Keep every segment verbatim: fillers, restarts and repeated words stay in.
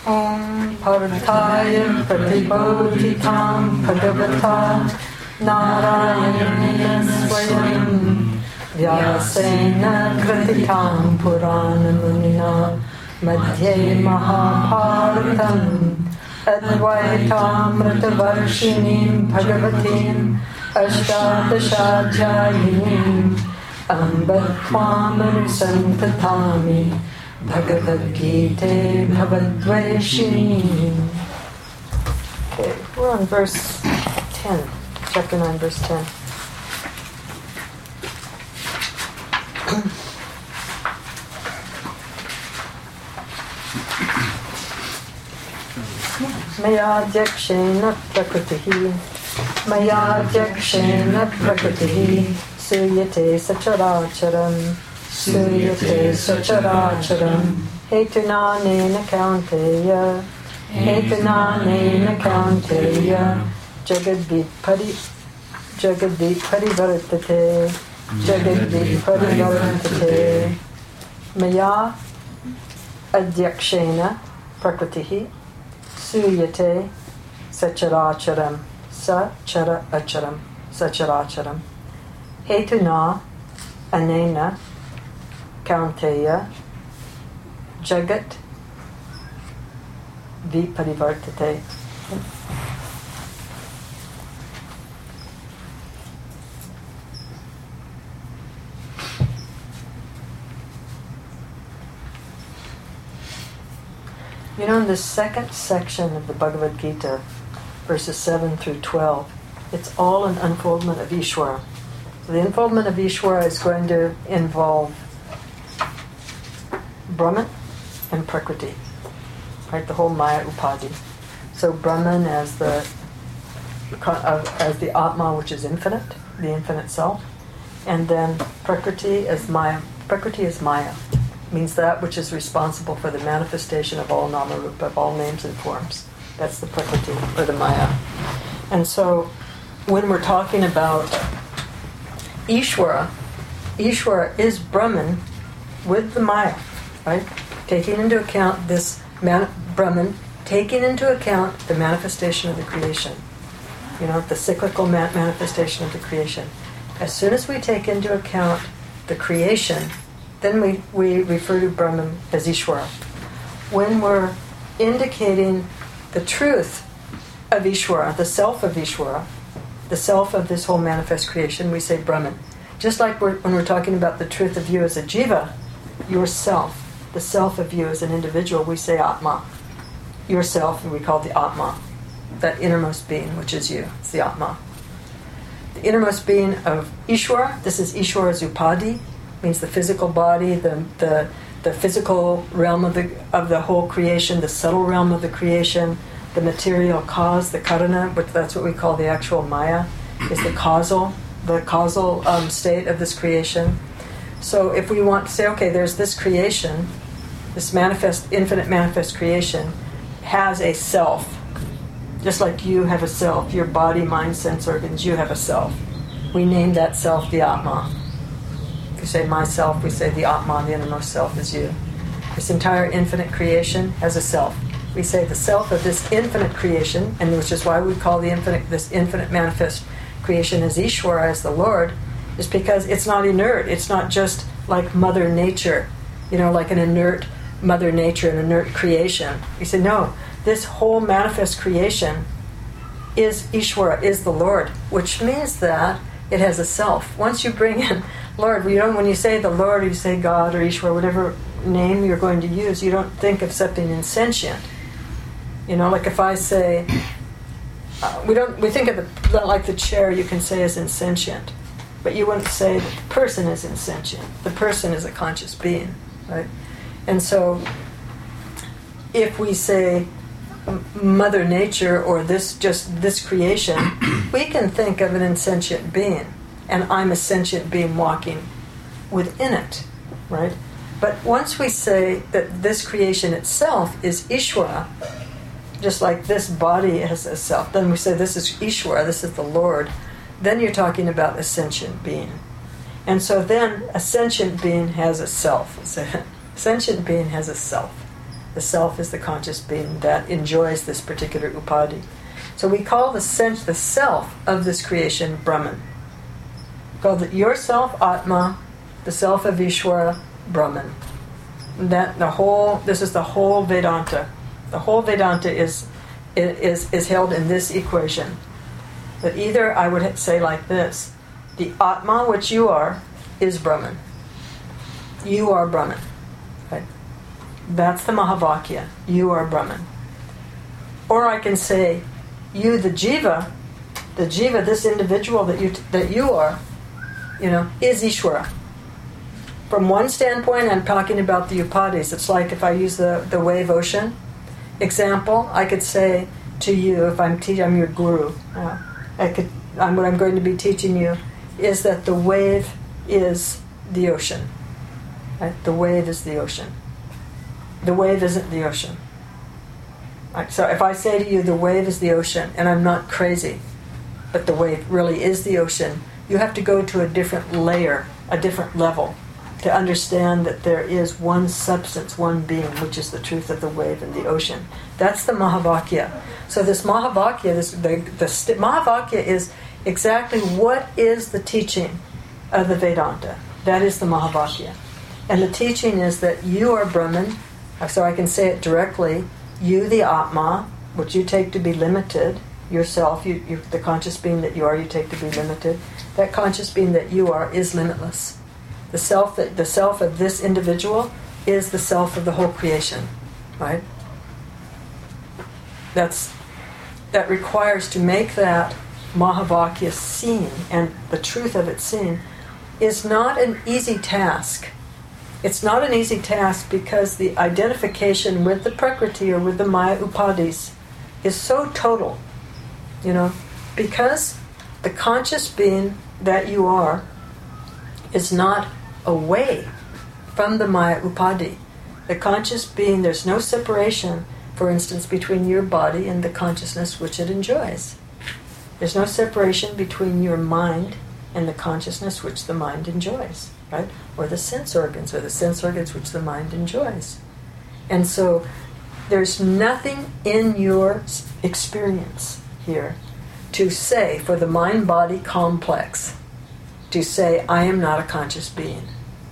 Om Parthaya Pratibodhitam Bhagavata Narayana Swayam Vyasena Krititam Purana Munina Madhye Mahabharatam Advaitamritavarshinim Bhagavatim Ashtadashajayinim Ambattvamanusantatami Bhagavad Gita Bhavadveshini. Okay, we're on verse ten, chapter nine, verse ten. Maya Dhyakshena Prakritihi Maya Dhyakshena Prakritihi Suyate Sacharacharam Suyate Sacharacharam Hetunanena Kaunteya Hetunanena Kaunteya Jagadvit Pari Jagadvit Parivartate Jagadvit Parivartate Maya Adhyakshena Prakritihi Suyate Sacharacharam Sachara Acharam Sacharacharam Hetuna Anena Kaunteya Jagat Viparivartate. You know, in the second section of the Bhagavad Gita, verses seven through twelve, it's all an unfoldment of Ishvara. So the unfoldment of Ishvara is going to involve Brahman and Prakriti, right? The whole Maya Upadhi. So Brahman as the as the Atma, which is infinite, the infinite self, and then Prakriti as Maya. Prakriti is Maya. Means that which is responsible for the manifestation of all nama rupa, of all names and forms. That's the Prakriti, or the Maya. And so, when we're talking about Ishvara, Ishvara is Brahman with the Maya, right? Taking into account this man- Brahman, taking into account the manifestation of the creation. You know, the cyclical ma- manifestation of the creation. As soon as we take into account the creation, then we, we refer to Brahman as Ishvara. When we're indicating the truth of Ishvara, the self of Ishvara, the self of this whole manifest creation, we say Brahman. Just like we're, when we're talking about the truth of you as a jiva, yourself, the self of you as an individual, we say Atma. Yourself, we call the Atma, that innermost being, which is you. It's the Atma. The innermost being of Ishvara, this is Ishvara's Upadhi, means the physical body, the the the physical realm of the of the whole creation, the subtle realm of the creation, the material cause, the karana, but that's what we call the actual Maya, is the causal, the causal um, state of this creation. So if we want to say, okay, there's this creation, this manifest, infinite manifest creation, has a self, just like you have a self, your body, mind, sense organs, you have a self. We name that self the Atma. We say myself, we say the Atman, the innermost self is you. This entire infinite creation has a self. We say the self of this infinite creation, and which is why we call the infinite, this infinite manifest creation as Ishvara, as the Lord, is because it's not inert. It's not just like Mother Nature, you know, like an inert Mother Nature, an inert creation. We say, no, this whole manifest creation is Ishvara, is the Lord, which means that it has a self. Once you bring in Lord, you don't, when you say the Lord, or you say God or Ishvara, whatever name you're going to use, you don't think of something insentient. You know, like if I say, uh, we don't, we think of it like the chair you can say is insentient, but you wouldn't say that the person is insentient. The person is a conscious being, right? And so, if we say Mother Nature or this just this creation, we can think of an insentient being. And I'm a sentient being walking within it, right? But once we say that this creation itself is Ishvara, just like this body has a self, then we say this is Ishvara, this is the Lord, then you're talking about a sentient being. And so then a sentient being has a self. So a sentient being has a self. The self is the conscious being that enjoys this particular upadhi. So we call the sense, the self of this creation Brahman. We call it yourself Atma, the self of Ishvara, Brahman. That the whole, this is the whole Vedanta. The whole Vedanta is is is held in this equation. That either I would say like this: the Atma, which you are, is Brahman. You are Brahman. Right? That's the Mahavakya. You are Brahman. Or I can say, you, the Jiva, the Jiva, this individual that you that you are, you know, is Ishvara. From one standpoint, I'm talking about the upadhis. It's like if I use the, the wave ocean example, I could say to you, if I'm teaching, I'm your guru. Uh, I could, I'm, what I'm going to be teaching you is that the wave is the ocean. Right? The wave is the ocean. The wave isn't the ocean. Right? So if I say to you, the wave is the ocean, and I'm not crazy, but the wave really is the ocean, you have to go to a different layer, a different level, to understand that there is one substance, one being, which is the truth of the wave and the ocean. That's the Mahavakya. So this Mahavakya, this, the, the st- Mahavakya is exactly what is the teaching of the Vedanta. That is the Mahavakya. And the teaching is that you are Brahman, so I can say it directly, you the Atma, which you take to be limited, yourself, you, you, the conscious being that you are, you take to be limited. That conscious being that you are is limitless. The self that the self of this individual is the self of the whole creation, right? That's that requires to make that Mahavakya seen, and the truth of it seen is not an easy task. It's not an easy task because the identification with the Prakriti or with the Maya Upadhis is so total, you know, because the conscious being that you are is not away from the Maya Upadhi. The conscious being, there's no separation, for instance, between your body and the consciousness which it enjoys. There's no separation between your mind and the consciousness which the mind enjoys, right? Or the sense organs, or the sense organs which the mind enjoys. And so there's nothing in your experience here to say, for the mind-body complex, to say, I am not a conscious being.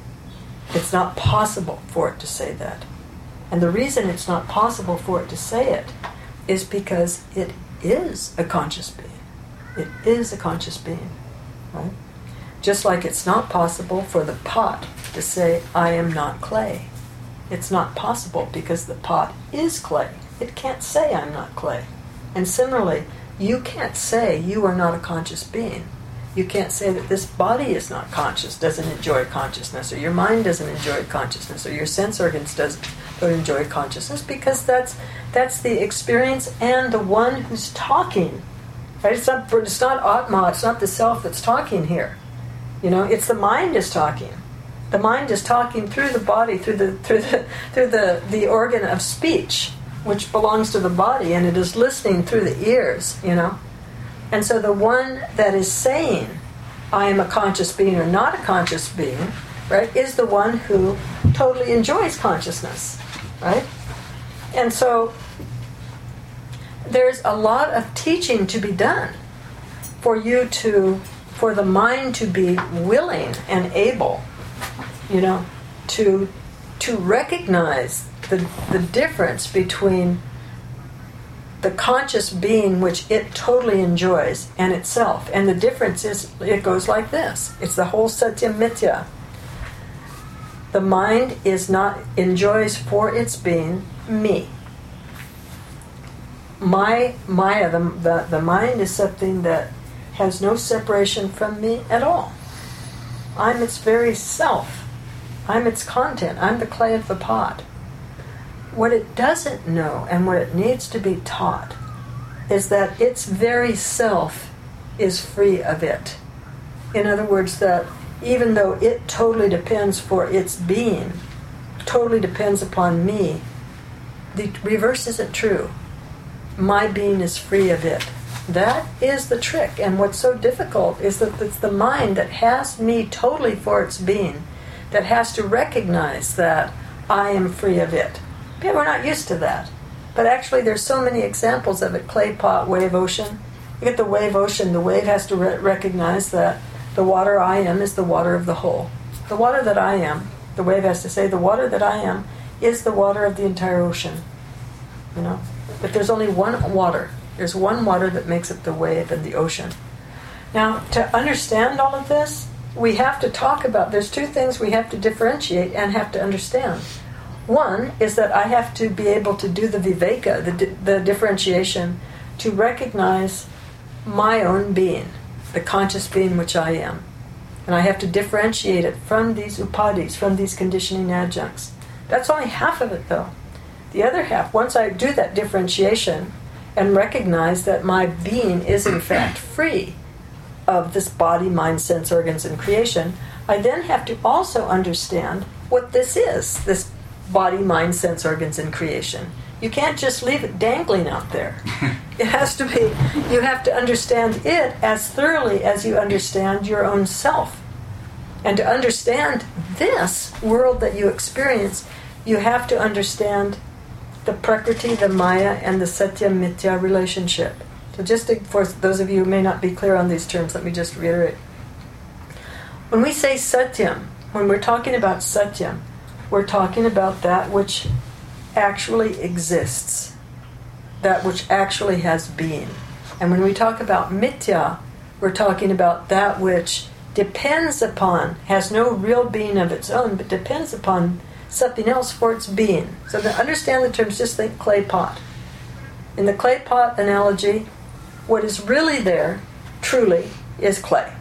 It's not possible for it to say that. And the reason it's not possible for it to say it is because it is a conscious being. It is a conscious being, right? Just like it's not possible for the pot to say, I am not clay. It's not possible because the pot is clay. It can't say I'm not clay. And similarly, you can't say you are not a conscious being. You can't say that this body is not conscious, doesn't enjoy consciousness, or your mind doesn't enjoy consciousness, or your sense organs doesn't don't enjoy consciousness, because that's that's the experience and the one who's talking. Right? It's not it's not Atma, it's not the self that's talking here. You know, it's the mind is talking. The mind is talking through the body, through the through the through the, the organ of speech, which belongs to the body, and it is listening through the ears, you know. And so the one that is saying, I am a conscious being or not a conscious being, right, is the one who totally enjoys consciousness, right? And so there's a lot of teaching to be done for you to, for the mind to be willing and able, you know, to to recognize the the difference between the conscious being which it totally enjoys and itself. And the difference is, it goes like this. It's the whole Satya Mithya. The mind is not, enjoys for its being me. My Maya, the, the, the mind is something that has no separation from me at all. I'm its very self. I'm its content. I'm the clay of the pot. What it doesn't know, and what it needs to be taught, is that its very self is free of it. In other words, that even though it totally depends for its being, totally depends upon me, the reverse isn't true. My being is free of it. That is the trick, and what's so difficult is that it's the mind that has me totally for its being, that has to recognize that I am free of it. Yeah, we're not used to that. But actually there's so many examples of it. Clay pot, wave, ocean. You get the wave ocean. The wave has to re- recognize that the water I am is the water of the whole. The water that I am, the wave has to say, the water that I am is the water of the entire ocean. You know? But there's only one water. There's one water that makes up the wave and the ocean. Now, to understand all of this, we have to talk about, there's two things we have to differentiate and have to understand. One is that I have to be able to do the viveka, the, the differentiation, to recognize my own being, the conscious being which I am. And I have to differentiate it from these upadhis, from these conditioning adjuncts. That's only half of it, though. The other half, once I do that differentiation and recognize that my being is in fact free of this body, mind, sense, organs, and creation, I then have to also understand what this is, this body, mind, sense, organs, and creation. You can't just leave it dangling out there. It has to be, you have to understand it as thoroughly as you understand your own self. And to understand this world that you experience, you have to understand the Prakriti, the Maya, and the Satya Mithya relationship. So just to, for those of you who may not be clear on these terms, let me just reiterate. When we say Satyam, when we're talking about Satyam, we're talking about that which actually exists, that which actually has being. And when we talk about Mithya, we're talking about that which depends upon, has no real being of its own, but depends upon something else for its being. So to understand the terms, just think clay pot. In the clay pot analogy, what is really there, truly, is clay.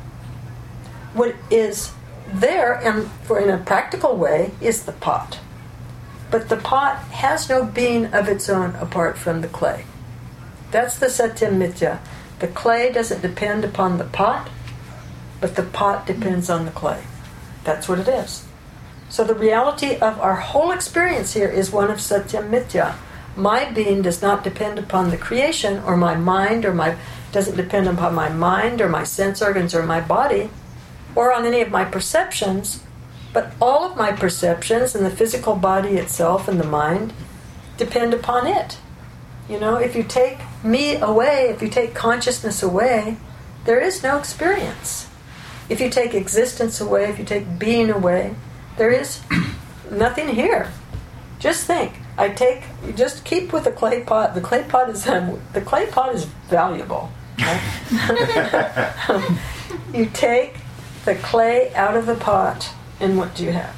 What is there, and for in a practical way, is the pot. But the pot has no being of its own apart from the clay. That's the Satyam Mithya. The clay doesn't depend upon the pot, but the pot depends on the clay. That's what it is. So the reality of our whole experience here is one of Satyam Mithya. My being does not depend upon the creation, or my mind, or my doesn't depend upon my mind, or my sense organs, or my body, or on any of my perceptions, but all of my perceptions and the physical body itself and the mind depend upon it. You know, if you take me away, if you take consciousness away, there is no experience. If you take existence away, if you take being away, there is nothing here. Just think. I take. You just keep with the clay pot. The clay pot is um, the clay pot is valuable. Right? You take the clay out of the pot, and what do you have?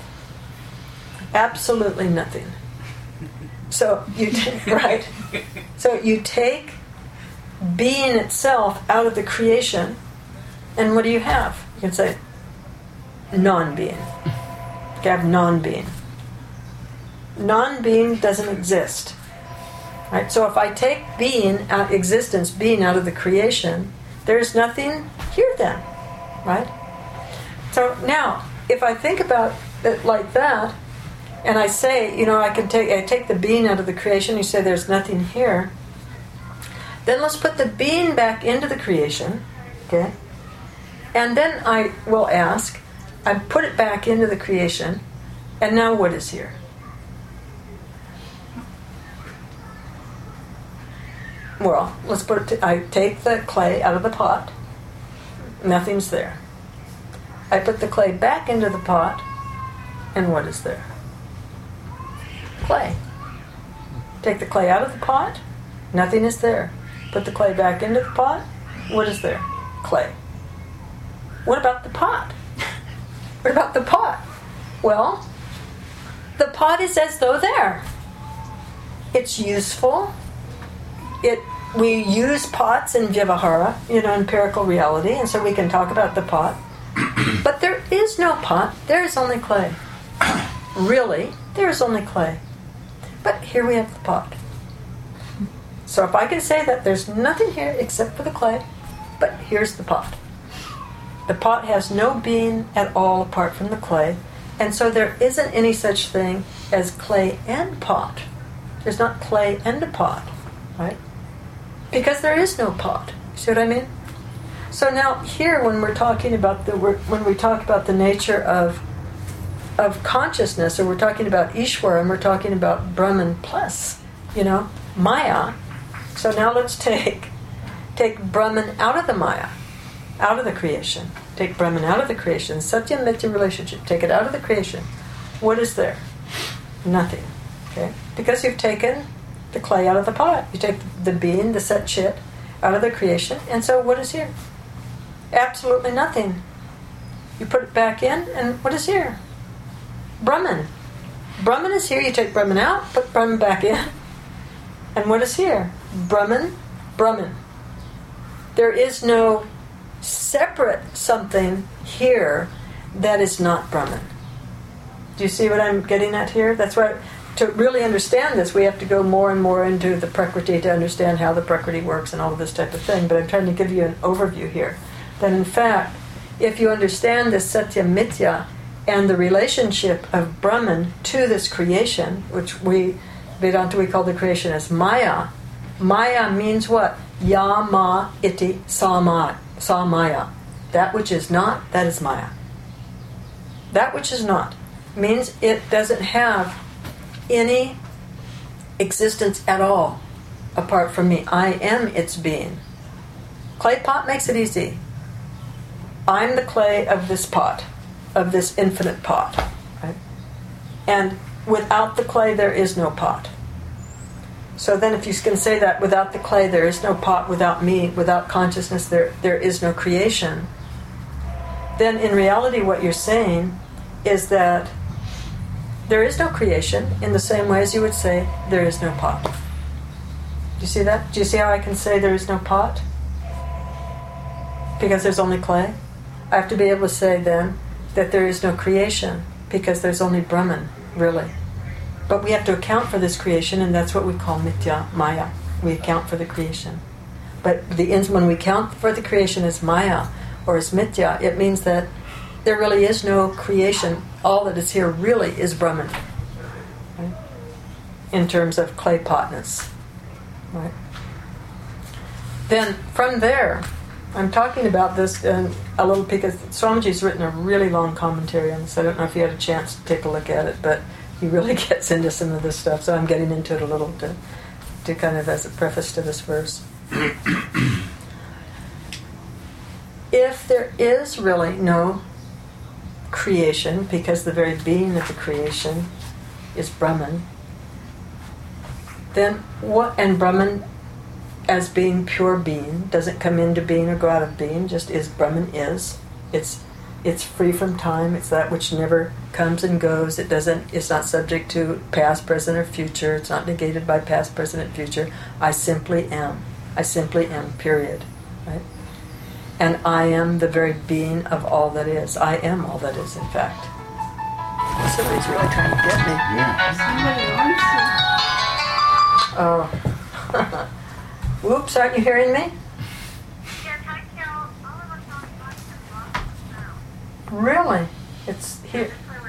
Absolutely nothing. So you t- right. So you take being itself out of the creation, and what do you have? You can say non-being. You have non-being. Non-being doesn't exist. Right? So if I take being out, existence, being out of the creation, there's nothing here then. Right? So now, if I think about it like that, and I say, you know, I can take I take the being out of the creation, you say there's nothing here, then let's put the being back into the creation, okay? And then I will ask, I put it back into the creation, and now what is here? Well, let's put it to, I take the clay out of the pot, nothing's there. I put the clay back into the pot, and what is there? Clay. Take the clay out of the pot, nothing is there. Put the clay back into the pot, what is there? Clay. What about the pot? What about the pot? Well, the pot is as though there. It's useful. It we use pots in Vyavahara, you know, empirical reality, and so we can talk about the pot. But there is no pot. There is only clay. Really, there is only clay. But here we have the pot. So if I can say that there's nothing here except for the clay, but here's the pot. The pot has no being at all apart from the clay, and so there isn't any such thing as clay and pot. There's not clay and a pot, right? Because there is no pot. See what I mean? So now here, when we're talking about the when we talk about the nature of of consciousness, or we're talking about Ishwara, and we're talking about Brahman plus, you know, Maya. So now let's take take Brahman out of the Maya, out of the creation. Take Brahman out of the creation. Satya Mithya relationship. Take it out of the creation. What is there? Nothing. Okay? Because you've taken the clay out of the pot. You take the being, the Sat Chit, out of the creation, and so what is here? Absolutely nothing. You put it back in, and what is here? Brahman. Brahman is here. You take Brahman out, put Brahman back in, and what is here? Brahman, Brahman. There is no separate something here that is not Brahman. Do you see what I'm getting at here? That's why, to really understand this, we have to go more and more into the Prakriti to understand how the Prakriti works and all of this type of thing. But I'm trying to give you an overview here. That in fact, if you understand this Satya Mithya and the relationship of Brahman to this creation, which we, Vedanta, we call the creation as Maya. Maya means what? Ya ma iti sama. Sa Maya. That which is not, that is Maya. That which is not means it doesn't have any existence at all apart from me. I am its being. Clay pot makes it easy. I'm the clay of this pot, of this infinite pot. Right? And without the clay, there is no pot. So then if you can say that without the clay there is no pot, without me, without consciousness there there is no creation, then in reality what you're saying is that there is no creation in the same way as you would say there is no pot. Do you see that? Do you see how I can say there is no pot? Because there's only clay. I have to be able to say then that there is no creation because there's only Brahman, really. But we have to account for this creation, and that's what we call Mithya, Maya. We account for the creation. But the when we count for the creation as Maya or as Mithya, it means that there really is no creation. All that is here really is Brahman, right? In terms of clay potness. Right? Then from there, I'm talking about this in a little because Swamiji's written a really long commentary on this. I don't know if you had a chance to take a look at it, but he really gets into some of this stuff, so I'm getting into it a little to, to kind of as a preface to this verse. If there is really no creation, because the very being of the creation is Brahman, then what, and Brahman as being pure being, doesn't come into being or go out of being, just is, Brahman is. It's It's free from time. It's that which never comes and goes. It doesn't. It's not subject to past, present, or future. It's not negated by past, present, and future. I simply am. I simply am. Period. Right? And I am the very being of all that is. I am all that is. In fact, somebody's really trying to get me. Yeah. Oh. Whoops! Aren't you hearing me? Really? It's here.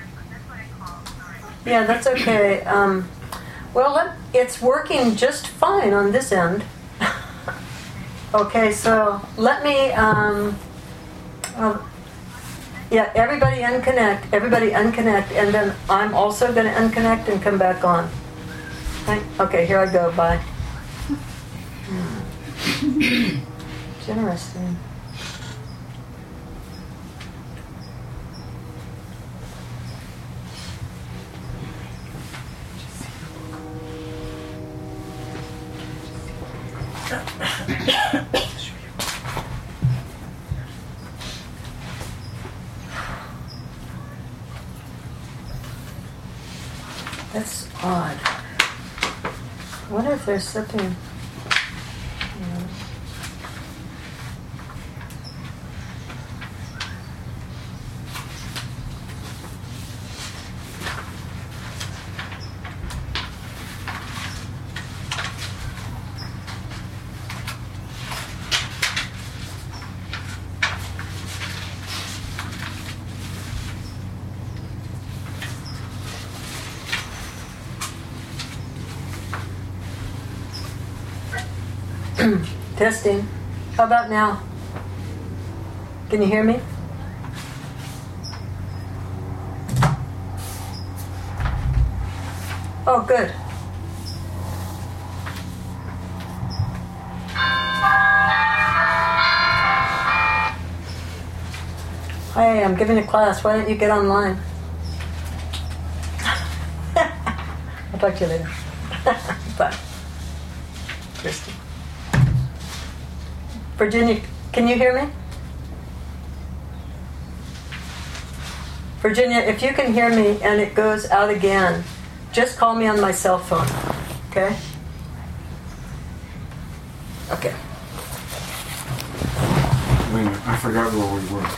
Yeah, that's okay. Um, well, let, it's working just fine on this end. Okay, so let me. Um, uh, yeah, everybody unconnect. Everybody unconnect, and then I'm also going to unconnect and come back on. Okay, here I go. Bye. It's interesting. That's odd. I wonder if there's something, you know. Testing. How about now? Can you hear me? Oh, good. Hey, I'm giving a class. Why don't you get online? I'll talk to you later. Bye. Christy. Virginia, can you hear me? Virginia, if you can hear me and it goes out again, just call me on my cell phone. Okay? Okay. Wait a minute, I forgot where we were.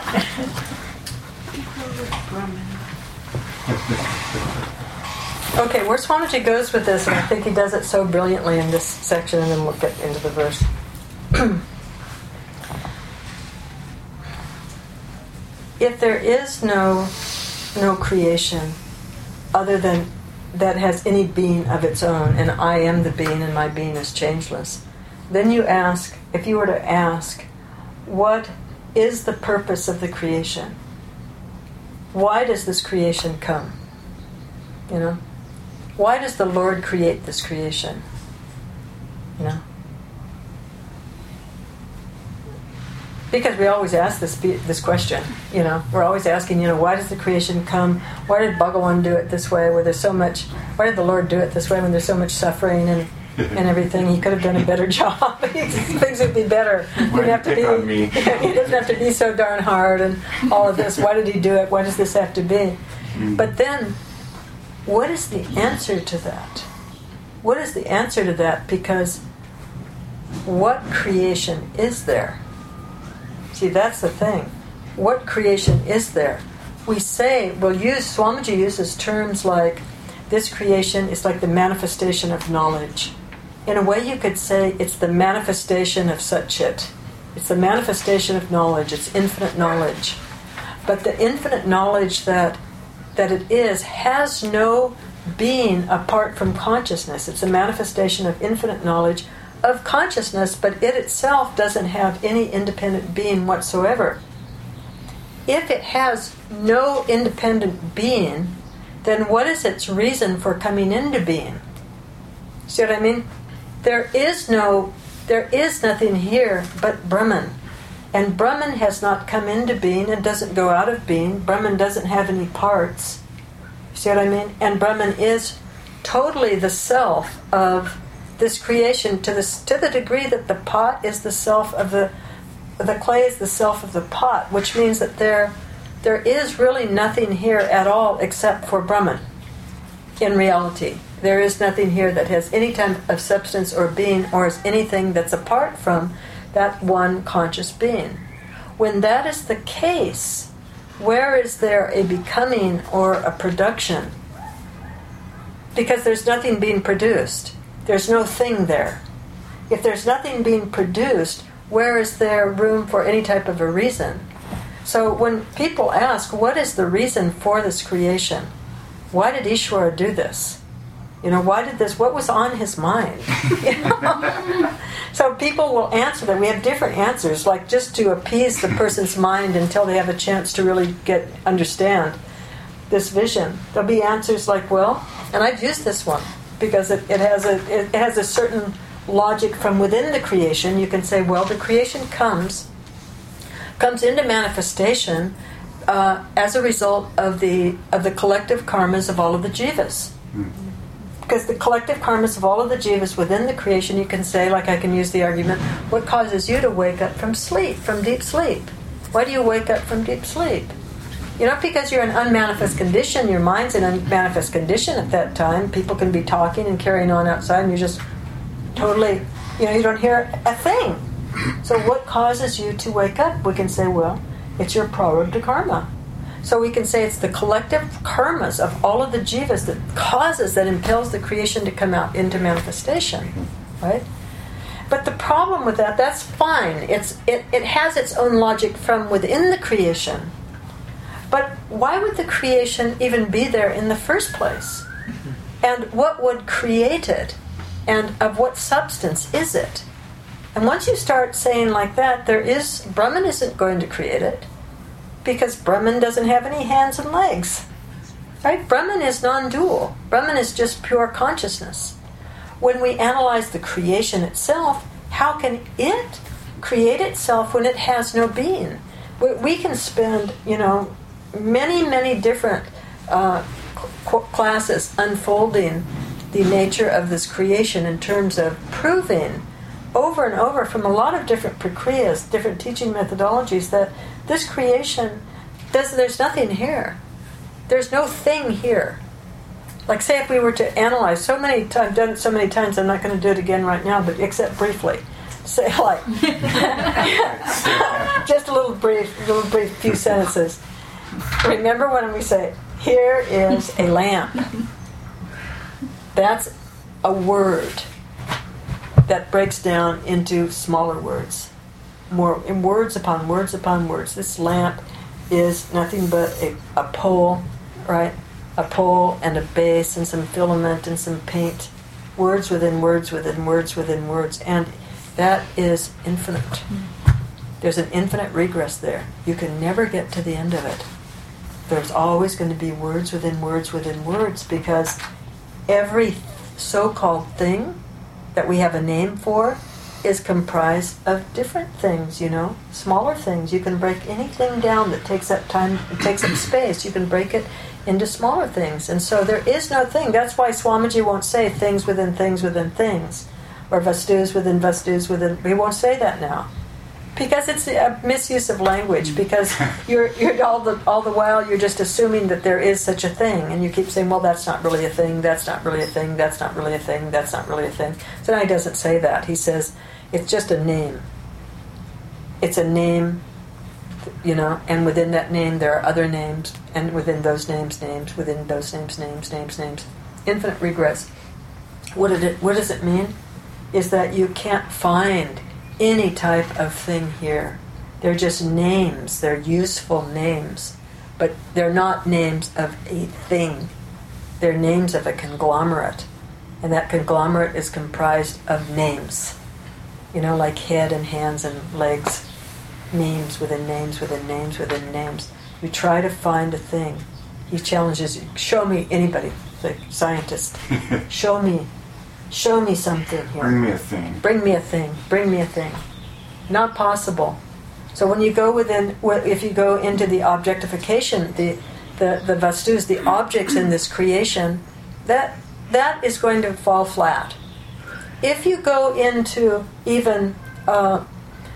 Okay, where Swamiji goes with this, and I think he does it so brilliantly in this section, and then we'll get into the verse. If there is no no creation other than that has any being of its own, and I am the being and my being is changeless, then you ask, if you were to ask, what is the purpose of the creation? Why does this creation come? You know? Why does the Lord create this creation? You know? Because we always ask this this question, you know. We're always asking, you know, why does the creation come? Why did Bhagawan do it this way where there's so much... Why did the Lord do it this way when there's so much suffering and, and everything? He could have done a better job. Things would be better. He doesn't have to be, on me. He doesn't have to be so darn hard and all of this. Why did he do it? Why does this have to be? Mm. But then, what is the answer to that? What is the answer to that? Because what creation is there? See, that's the thing. What creation is there? We say, we'll use, Swamiji uses terms like, this creation is like the manifestation of knowledge. In a way you could say it's the manifestation of Satchit. It's the manifestation of knowledge. It's infinite knowledge. But the infinite knowledge that that it is has no being apart from consciousness. It's a manifestation of infinite knowledge of consciousness, but it itself doesn't have any independent being whatsoever. If it has no independent being, then what is its reason for coming into being? See what I mean? There is no, there is nothing here but Brahman. And Brahman has not come into being and doesn't go out of being. Brahman doesn't have any parts. See what I mean? And Brahman is totally the self of this creation to the to the degree that the pot is the self of the the clay is the self of the pot, which means that there there is really nothing here at all except for Brahman. In reality, there is nothing here that has any type of substance or being, or is anything that's apart from that one conscious being. When that is the case, where is there a becoming or a production? Because there's nothing being produced. There's no thing there. If there's nothing being produced, where is there room for any type of a reason? So when people ask, what is the reason for this creation? Why did Ishvara do this? You know, why did this, what was on his mind? You know? So people will answer that. We have different answers, like just to appease the person's mind until they have a chance to really get understand this vision. There'll be answers like, well, and I've used this one, because it, it has a it has a certain logic from within the creation. You can say, well, the creation comes comes into manifestation uh, as a result of the of the collective karmas of all of the jivas. Mm. Because the collective karmas of all of the jivas within the creation, you can say, like I can use the argument, what causes you to wake up from sleep, from deep sleep? Why do you wake up from deep sleep? You know, because you're in unmanifest condition, your mind's in unmanifest condition at that time. People can be talking and carrying on outside, and you just totally, you know, you don't hear a thing. So what causes you to wake up? We can say, well, it's your prarabdha karma. So we can say it's the collective karmas of all of the jivas that causes, that impels the creation to come out into manifestation, right? But the problem with that, that's fine. It's it, it has its own logic from within the creation. But why would the creation even be there in the first place? And what would create it? And of what substance is it? And once you start saying like that, there is, Brahman isn't going to create it, because Brahman doesn't have any hands and legs. Right? Brahman is non-dual. Brahman is just pure consciousness. When we analyze the creation itself, how can it create itself when it has no being? We, we can spend, you know, many, many different uh, c- classes unfolding the nature of this creation in terms of proving over and over from a lot of different prakriyas, different teaching methodologies, that this creation, does, there's nothing here. There's no thing here. Like, say if we were to analyze so many times, I've done it so many times, I'm not going to do it again right now, but except briefly. Say like, just a little brief, little brief few sentences. Remember when we say, here is a lamp. That's a word that breaks down into smaller words. More in words upon words upon words. This lamp is nothing but a, a pole, right? A pole and a base and some filament and some paint. Words within words within words within words. And that is infinite. There's an infinite regress there. You can never get to the end of it. There's always going to be words within words within words, because every so-called thing that we have a name for is comprised of different things, you know, smaller things. You can break anything down that takes up time, takes up space. You can break it into smaller things. And so there is no thing. That's why Swamiji won't say things within things within things, or vastus within vastus within. He won't say that now, because it's a misuse of language. Because you're you're all the all the while you're just assuming that there is such a thing, and you keep saying, well, that's not really a thing. That's not really a thing. That's not really a thing. That's not really a thing. So now he doesn't say that. He says it's just a name. It's a name, you know, and within that name there are other names, and within those names, names, within those names, names, names, names. Infinite regress. What did it? What does it mean? Is that you can't find any type of thing here. They're just names. They're useful names, but they're not names of a thing. They're names of a conglomerate, and that conglomerate is comprised of names. You know, like head and hands and legs. Names within names within names within names. You try to find a thing. He challenges you. Show me anybody, the scientist. Show me. Show me something here. Bring me a thing. Bring me a thing. Bring me a thing. Not possible. So when you go within, if you go into the objectification, the the the vastus, the objects in this creation, that that is going to fall flat. If you go into even uh,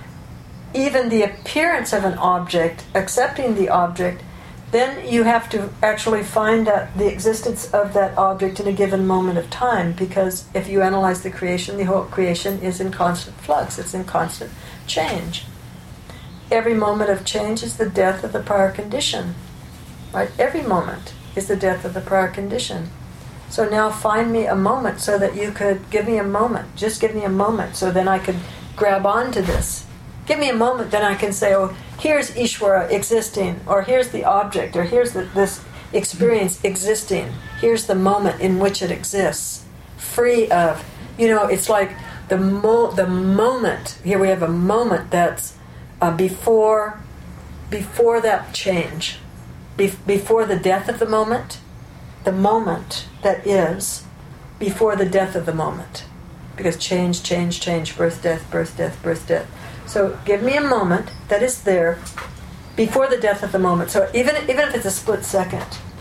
even the appearance of an object, accepting the object, then you have to actually find out the existence of that object in a given moment of time, because if you analyze the creation, the whole creation is in constant flux. It's in constant change. Every moment of change is the death of the prior condition. Right? Every moment is the death of the prior condition. So now find me a moment so that you could give me a moment. Just give me a moment so then I could grab onto this. Give me a moment, then I can say, oh, here's Ishvara existing, or here's the object, or here's the, this experience existing. Here's the moment in which it exists, free of, you know, it's like the mo- the moment. Here we have a moment that's uh, before before that change, Be- before the death of the moment, the moment that is before the death of the moment, because change, change, change, birth, death, birth, death, birth, death. So give me a moment that is there before the death of the moment. So even even if it's a split second,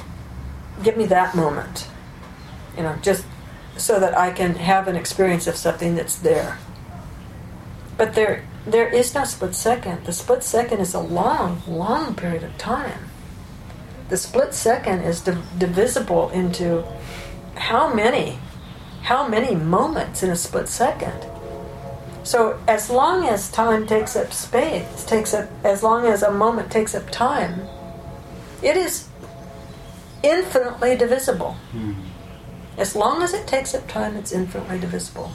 give me that moment. You know, just so that I can have an experience of something that's there. But there there is no split second. The split second is a long, long period of time. The split second is div- divisible into how many, how many moments in a split second. So as long as time takes up space, takes up, as long as a moment takes up time, it is infinitely divisible. Mm. As long as it takes up time, it's infinitely divisible.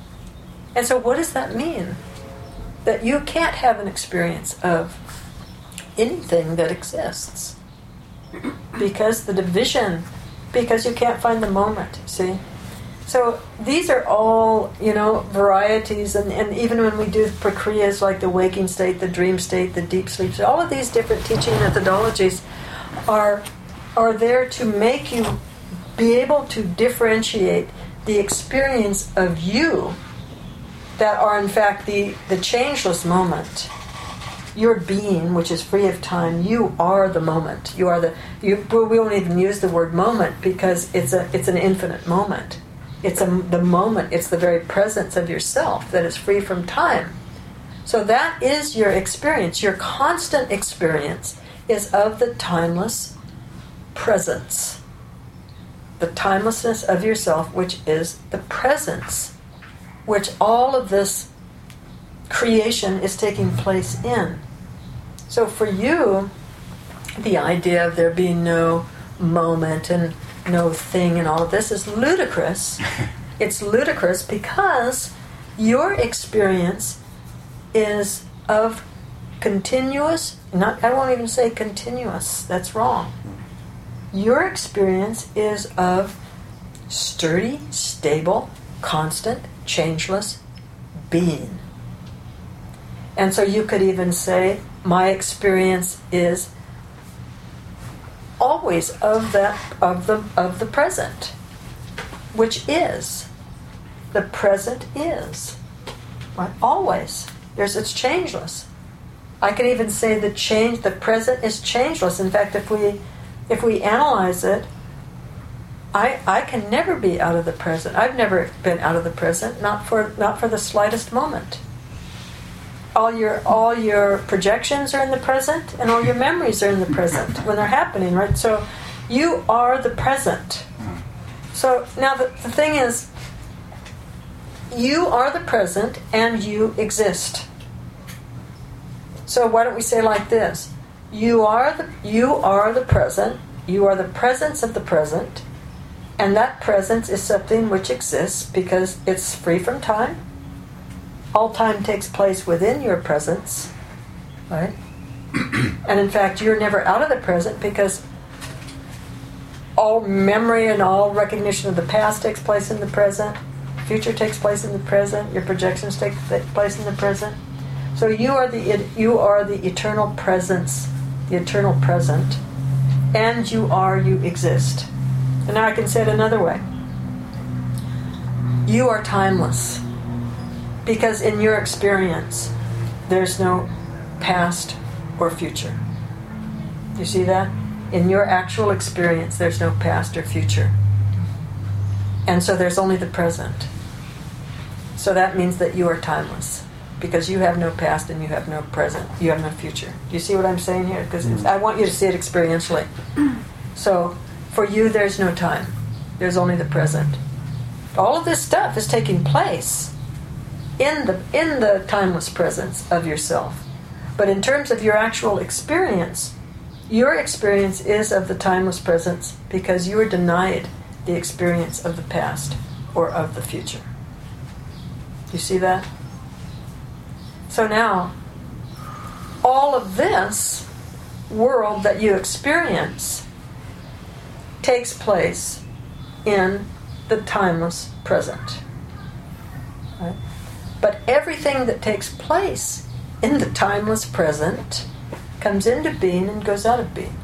And so what does that mean? That you can't have an experience of anything that exists. Because the division, because you can't find the moment, see? So these are all, you know, varieties, and, and even when we do prakriyas like the waking state, the dream state, the deep sleep, so all of these different teaching methodologies are are there to make you be able to differentiate the experience of you that are in fact the, the changeless moment. Your being, which is free of time, you are the moment. You are the. You, we won't even use the word moment because it's a. It's an infinite moment. It's a, the moment. It's the very presence of yourself that is free from time. So that is your experience. Your constant experience is of the timeless presence. The timelessness of yourself, which is the presence, which all of this creation is taking place in. So for you, the idea of there being no moment and no thing and all of this is ludicrous. It's ludicrous because your experience is of continuous, not I won't even say continuous, that's wrong. Your experience is of sturdy, stable, constant, changeless being. And so you could even say, my experience is always of that of the of the present, which is the present is, right? Always. There's it's changeless. I can even say the change the present is changeless. In fact, if we if we analyze it, I I can never be out of the present. I've never been out of the present, not for not for the slightest moment. All your all your projections are in the present, and all your memories are in the present when they're happening, right? So you are the present. So now the, the thing is, you are the present and you exist. So why don't we say like this? You are the you are the present, you are the presence of the present, and that presence is something which exists because it's free from time. All time takes place within your presence, right? And in fact, you're never out of the present because all memory and all recognition of the past takes place in the present. Future takes place in the present. Your projections take place in the present. So you are the you are the eternal presence, the eternal present, and you are you exist. And now I can say it another way. You are timeless. Because in your experience, there's no past or future. You see that? In your actual experience, there's no past or future. And so there's only the present. So that means that you are timeless. Because you have no past and you have no present. You have no future. Do you see what I'm saying here? Because mm. I want you to see it experientially. So for you, there's no time. There's only the present. All of this stuff is taking place in the in the timeless presence of yourself. But in terms of your actual experience, your experience is of the timeless presence because you are denied the experience of the past or of the future. You see that? So now, all of this world that you experience takes place in the timeless present. Right? But everything that takes place in the timeless present comes into being and goes out of being.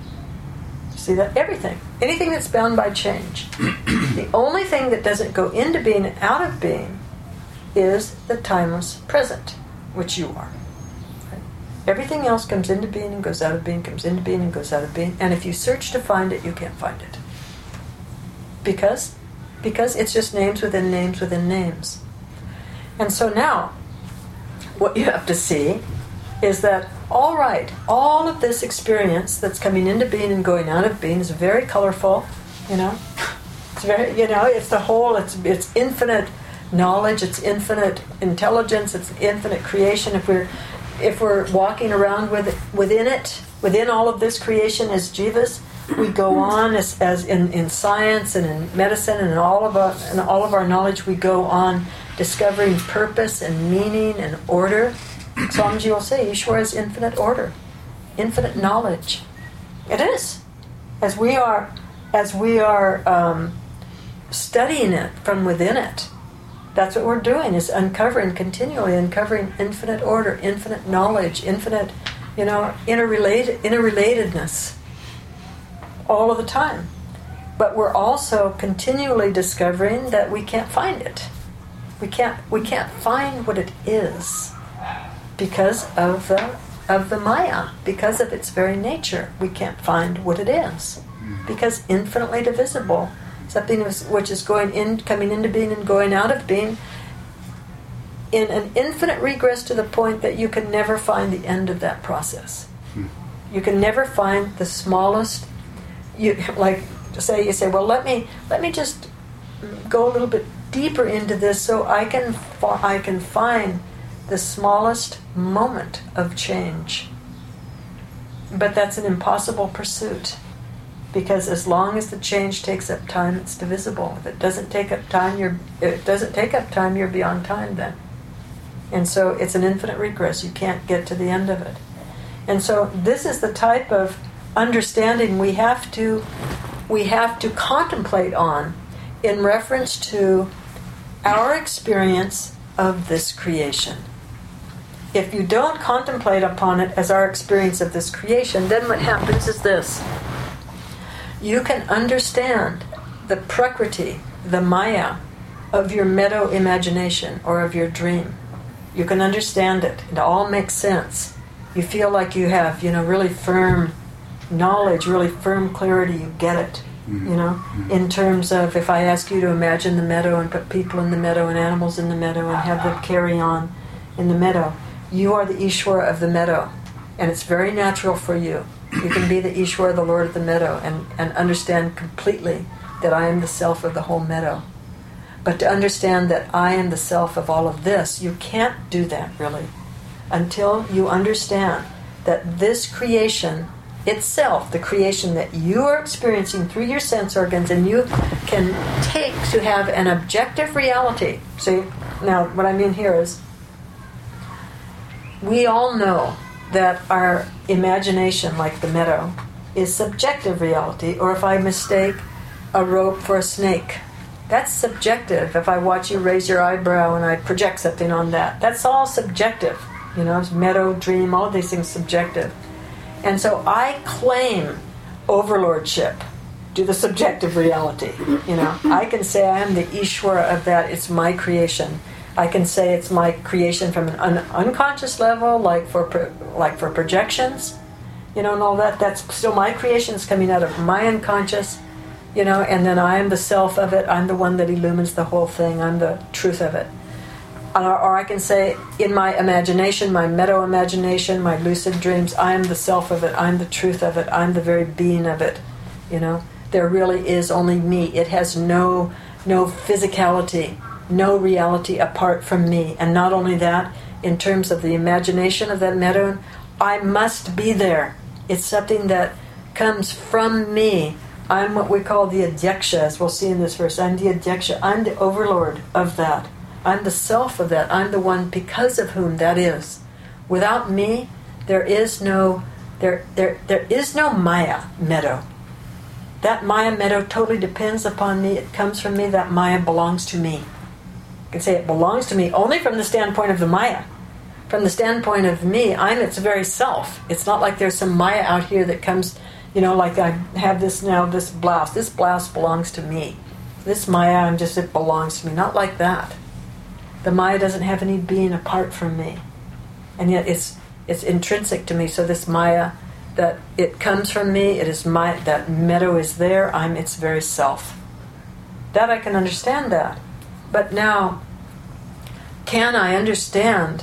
See that? Everything. Anything that's bound by change. The only thing that doesn't go into being and out of being is the timeless present, which you are. Right? Everything else comes into being and goes out of being, comes into being and goes out of being. And if you search to find it, you can't find it. Because? Because it's just names within names within names. And so now, what you have to see is that, all right, all of this experience that's coming into being and going out of being is very colorful, you know. It's very, you know, it's the whole, it's it's infinite knowledge, it's infinite intelligence, it's infinite creation. If we're if we're walking around with within it, within all of this creation as jivas, we go on as, as in, in science and in medicine and in all of our in all of our knowledge, we go on discovering purpose and meaning and order. Swamiji will say, Ishwara is infinite order, infinite knowledge. It is. As we are, as we are um, studying it from within it, that's what we're doing, is uncovering, continually uncovering infinite order, infinite knowledge, infinite, you know, interrelated, interrelatedness. all of the time. But we're also continually discovering that we can't find it. We can't we can't find what it is because of the of the Maya, because of its very nature. We can't find what it is. Because infinitely divisible, something which is going in, coming into being and going out of being, in an infinite regress to the point that you can never find the end of that process. You can never find the smallest. You like say you say, well, let me let me just go a little bit deeper into this so I can I can find the smallest moment of change. But that's an impossible pursuit, because as long as the change takes up time, it's divisible. If it doesn't take up time, you're if it doesn't take up time, you're beyond time then. And so it's an infinite regress. You can't get to the end of it. And so this is the type of understanding we have to we have to contemplate on in reference to our experience of this creation. If you don't contemplate upon it as our experience of this creation, then what happens is this. You can understand the prakriti, the maya, of your meadow imagination or of your dream. You can understand it. It all makes sense. You feel like you have, you know, really firm knowledge, really firm clarity. You get it, mm-hmm. you know, mm-hmm. in terms of if I ask you to imagine the meadow and put people in the meadow and animals in the meadow and have them carry on in the meadow, you are the Ishwara of the meadow, and it's very natural for you. You can be the Ishwara, the Lord of the meadow, and, and understand completely that I am the self of the whole meadow. But to understand that I am the self of all of this, you can't do that really until you understand that this creation itself, the creation that you are experiencing through your sense organs and you can take to have an objective reality. See, now what I mean here is we all know that our imagination, like the meadow, is subjective reality, or if I mistake a rope for a snake, that's subjective. If I watch you raise your eyebrow and I project something on that, that's all subjective. You know, meadow, dream, all these things subjective. And so I claim overlordship to the subjective reality. You know, I can say I am the Ishwara of that, it's my creation. I can say it's my creation from an un- unconscious level, like for pro- like for projections, you know, and all that. That's still my creation. It's coming out of my unconscious, you know, and then I am the self of it. I'm the one that illumines the whole thing. I'm the truth of it. Or, or I can say in my imagination, my meadow imagination, my lucid dreams, I am the self of it. I'm the truth of it. I'm the very being of it. You know, there really is only me. It has no no physicality. No reality apart from me. And not only that, in terms of the imagination of that meadow, I must be there. It's something that comes from me. I'm what we call the adhyaksha, as we'll see in this verse. I'm the adhyaksha. I'm the overlord of that. I'm the self of that. I'm the one because of whom that is. Without me, there is no there there there is no Maya meadow. That Maya meadow totally depends upon me. It comes from me. That Maya belongs to me. I can say it belongs to me only from the standpoint of the Maya. From the standpoint of me, I'm its very self. It's not like there's some Maya out here that comes, you know, like I have this now, this blouse. This blouse belongs to me. This Maya, I'm just, it belongs to me. Not like that. The Maya doesn't have any being apart from me. And yet it's it's intrinsic to me. So this Maya, that it comes from me, it is my, that meadow is there, I'm its very self. That I can understand that. But now, can I understand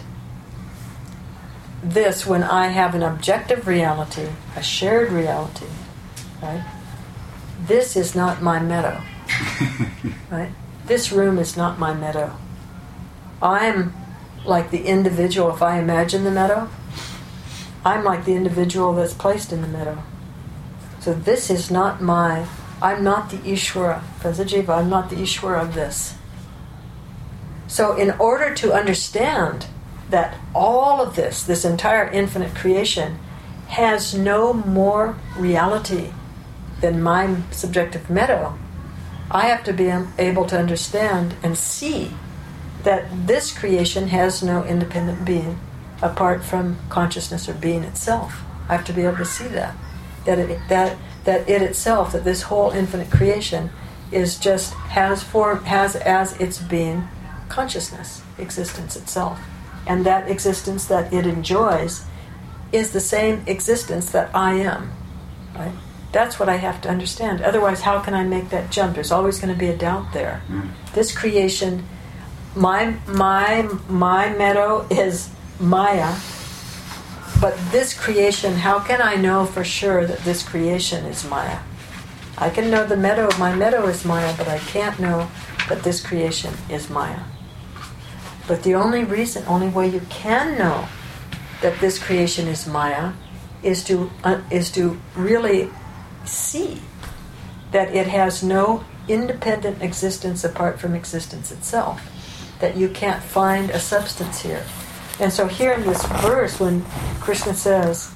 this when I have an objective reality, a shared reality, right? This is not my meadow, right? This room is not my meadow. I'm like the individual, if I imagine the meadow, I'm like the individual that's placed in the meadow. So this is not my, I'm not the Ishwara, Prasajiva, I'm not the Ishwara of this. So in order to understand that all of this, this entire infinite creation, has no more reality than my subjective meadow, I have to be able to understand and see that this creation has no independent being apart from consciousness or being itself. I have to be able to see that. That it, that that it itself, that this whole infinite creation, is just has form, has as its being consciousness, existence itself, and that existence that it enjoys is the same existence that I am. Right? That's what I have to understand. Otherwise, how can I make that jump? There's always going to be a doubt there. Mm. This creation, my my my meadow is Maya, but this creation, how can I know for sure that this creation is Maya? I can know the meadow, my meadow is Maya, but I can't know that this creation is Maya. But the only reason, only way you can know that this creation is Maya is to uh, is to really see that it has no independent existence apart from existence itself, that you can't find a substance here. And so here in this verse, when Krishna says,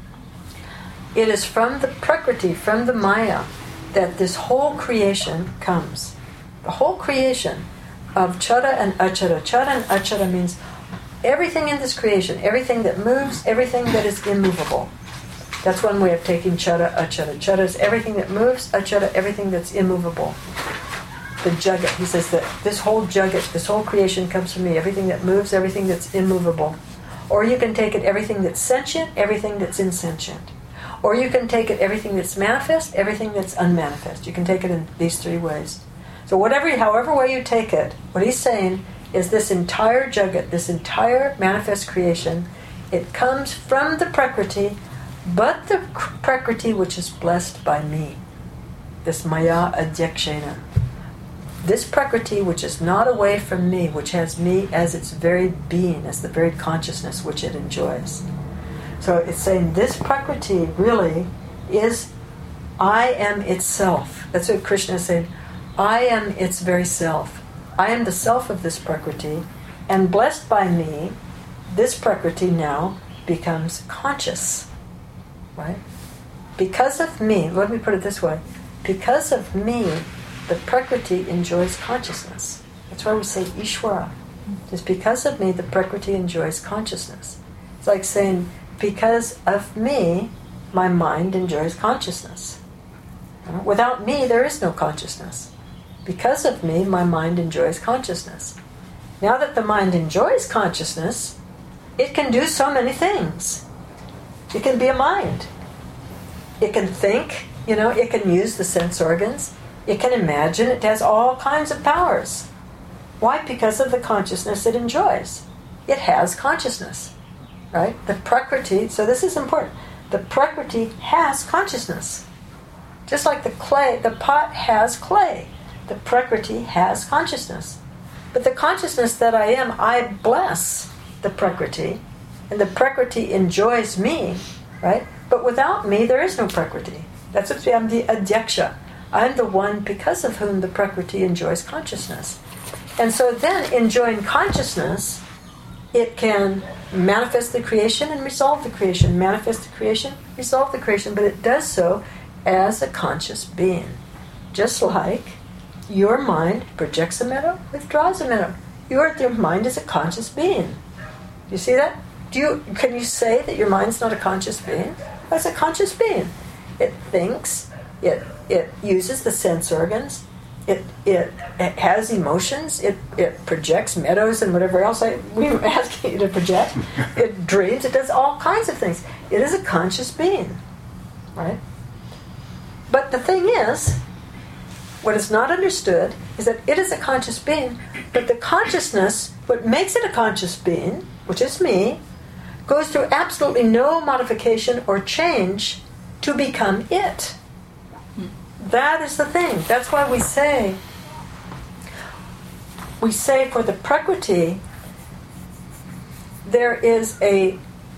it is from the Prakriti, from the Maya, that this whole creation comes. The whole creation of Chara and Achara. Chara and Achara means everything in this creation, everything that moves, everything that is immovable. That's one way of taking Chara, Achara. Chara is everything that moves, Achara, everything that's immovable. The Jagat, he says that this whole Jagat, this whole creation comes from me, everything that moves, everything that's immovable. Or you can take it everything that's sentient, everything that's insentient. Or you can take it everything that's manifest, everything that's unmanifest. You can take it in these three ways. So whatever, however way you take it, what he's saying is this entire Jagat, this entire manifest creation, it comes from the Prakriti, but the Prakriti which is blessed by me, this Maya Adhyakshena. This Prakriti which is not away from me, which has me as its very being, as the very consciousness which it enjoys. So it's saying this Prakriti really is, I am itself. That's what Krishna is saying. I am its very self. I am the self of this Prakriti, and blessed by me, this Prakriti now becomes conscious. Right? Because of me, let me put it this way, because of me, the Prakriti enjoys consciousness. That's why we say Ishvara. Just because of me, the Prakriti enjoys consciousness. It's like saying, because of me, my mind enjoys consciousness. Without me, there is no consciousness. Because of me, my mind enjoys consciousness. Now that the mind enjoys consciousness, it can do so many things. It can be a mind. It can think, you know, it can use the sense organs. It can imagine. It has all kinds of powers. Why? Because of the consciousness it enjoys. It has consciousness, right? The Prakriti, so this is important. The Prakriti has consciousness. Just like the clay, the pot has clay. The Prakriti has consciousness. But the consciousness that I am, I bless the Prakriti, and the Prakriti enjoys me, right? But without me, there is no Prakriti. That's what I'm the Adhyaksha. I'm the one because of whom the Prakriti enjoys consciousness. And so then, enjoying consciousness, it can manifest the creation and resolve the creation. Manifest the creation, resolve the creation, but it does so as a conscious being. Just like your mind projects a meadow, withdraws a meadow. Your, your mind is a conscious being. Do you see that? Do you can you say that your mind's not a conscious being? It's a conscious being. It thinks, it it uses the sense organs, it it, it has emotions, it, it projects meadows and whatever else I, we were asking you to project. It dreams, it does all kinds of things. It is a conscious being. Right? But the thing is, what is not understood is that it is a conscious being, but the consciousness, what makes it a conscious being, which is me, goes through absolutely no modification or change to become it. That is the thing. That's why we say, we say for the Prakriti, there is a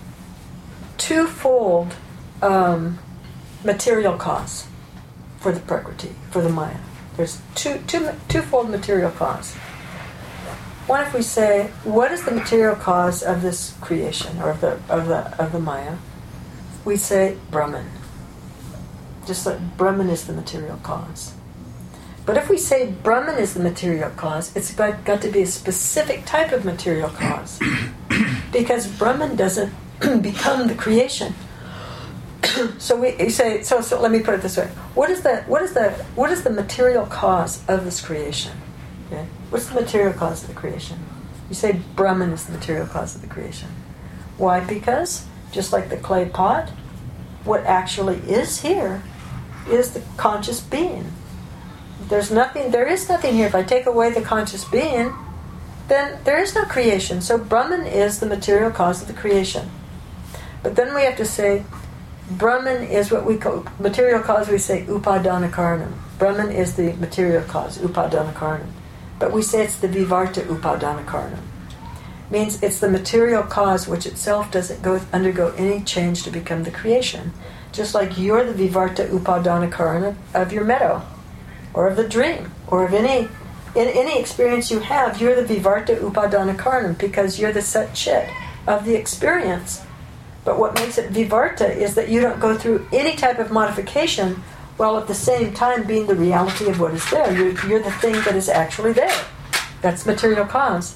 twofold um, material cause for the Prakriti, for the Maya. There's two, two, twofold material cause. One, if we say, what is the material cause of this creation, or of the of the of the Maya? We say Brahman. Just like Brahman is the material cause. But if we say Brahman is the material cause, it's got, got to be a specific type of material cause, because Brahman doesn't become the creation. So we you say so. So let me put it this way: What is the what is the what is the material cause of this creation? Okay, what's the material cause of the creation? You say Brahman is the material cause of the creation. Why? Because just like the clay pot, what actually is here is the conscious being. There's nothing. There is nothing here. If I take away the conscious being, then there is no creation. So Brahman is the material cause of the creation. But then we have to say, Brahman is what we call, material cause we say upadana karanam. Brahman is the material cause, upadana karanam. But we say it's the vivarta upadana karanam. Means it's the material cause which itself doesn't go undergo any change to become the creation. Just like you're the vivarta upadana karanam of your meadow, or of the dream, or of any in any experience you have, you're the vivarta upadana karanam because you're the sat chit of the experience. But what makes it vivarta is that you don't go through any type of modification while at the same time being the reality of what is there. You're, you're the thing that is actually there. That's material cause.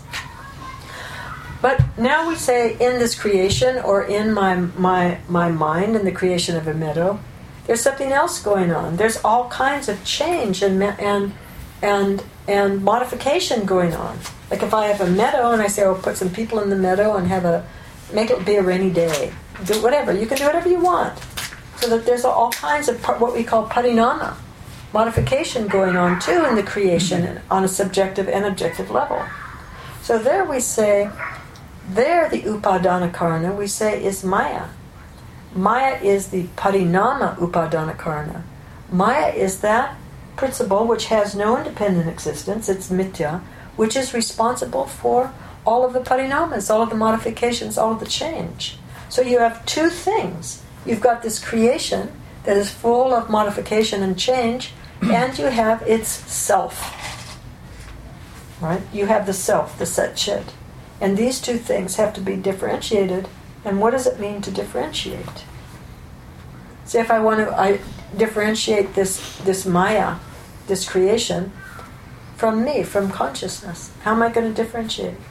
But now we say in this creation, or in my my my mind, in the creation of a meadow, there's something else going on. There's all kinds of change and and and and modification going on. Like if I have a meadow and I say, "Oh, put some people in the meadow and have a make it be a rainy day." Do whatever you can do whatever you want. So that there's all kinds of what we call parinama, modification going on too in the creation on a subjective and objective level. So there we say, there the upadana karana we say is Maya. Maya is the parinama upadana karana. Maya is that principle which has no independent existence, it's mithya, which is responsible for all of the parinamas, all of the modifications, all of the change. So you have two things. You've got this creation that is full of modification and change, and you have its self. Right? You have the self, the sat chit. And these two things have to be differentiated. And what does it mean to differentiate? See, if I want to I differentiate this, this Maya, this creation, from me, from consciousness, how am I going to differentiate it?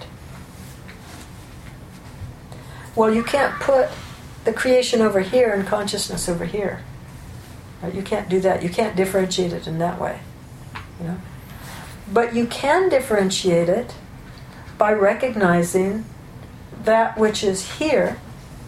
Well, you can't put the creation over here and consciousness over here. Right? You can't do that. You can't differentiate it in that way. You know? But you can differentiate it by recognizing that which is here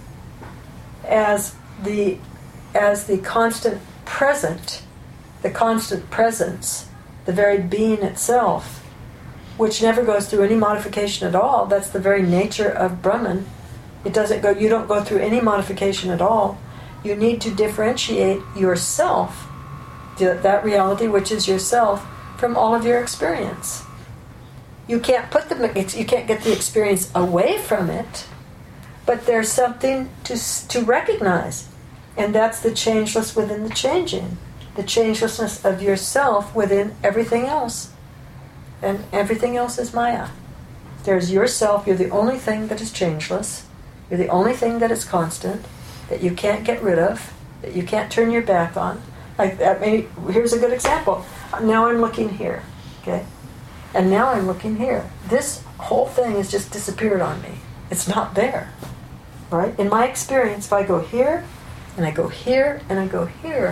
as the as the constant present, the constant presence, the very being itself, which never goes through any modification at all. That's the very nature of Brahman. It doesn't go. You don't go through any modification at all. You need to differentiate yourself, that reality which is yourself, from all of your experience. You can't put the. You can't get the experience away from it, but there's something to to recognize, and that's the changeless within the changing, the changelessness of yourself within everything else, and everything else is Maya. There's yourself. You're the only thing that is changeless. You're the only thing that is constant, that you can't get rid of, that you can't turn your back on. Like that. Maybe here's a good example. Now I'm looking here, okay, and now I'm looking here. This whole thing has just disappeared on me. It's not there, right? In my experience, if I go here, and I go here, and I go here,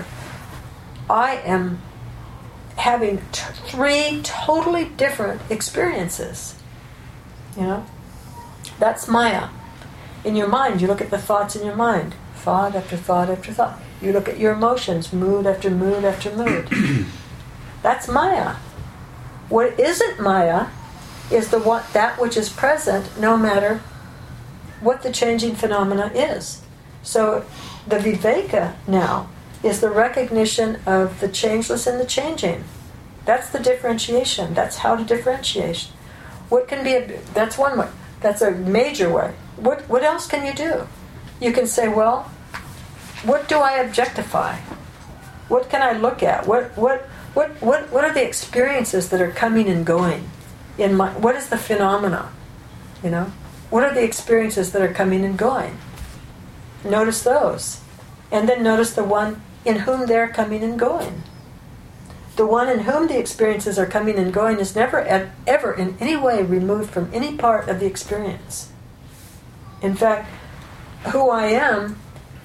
I am having t- three totally different experiences. You know, that's Maya. In your mind, you look at the thoughts in your mind, thought after thought after thought. You look at your emotions, mood after mood after mood. That's Maya. What isn't Maya is the what that which is present, no matter what the changing phenomena is. So the viveka now is the recognition of the changeless and the changing. That's the differentiation. That's how to differentiate. What can be a, that's one way. That's a major way. What what else can you do? You can say, well, what do I objectify? What can I look at? What what what what what are the experiences that are coming and going in my what is the phenomena? You know? What are the experiences that are coming and going? Notice those. And then notice the one in whom they're coming and going. The one in whom the experiences are coming and going is never ever in any way removed from any part of the experience. In fact, who I am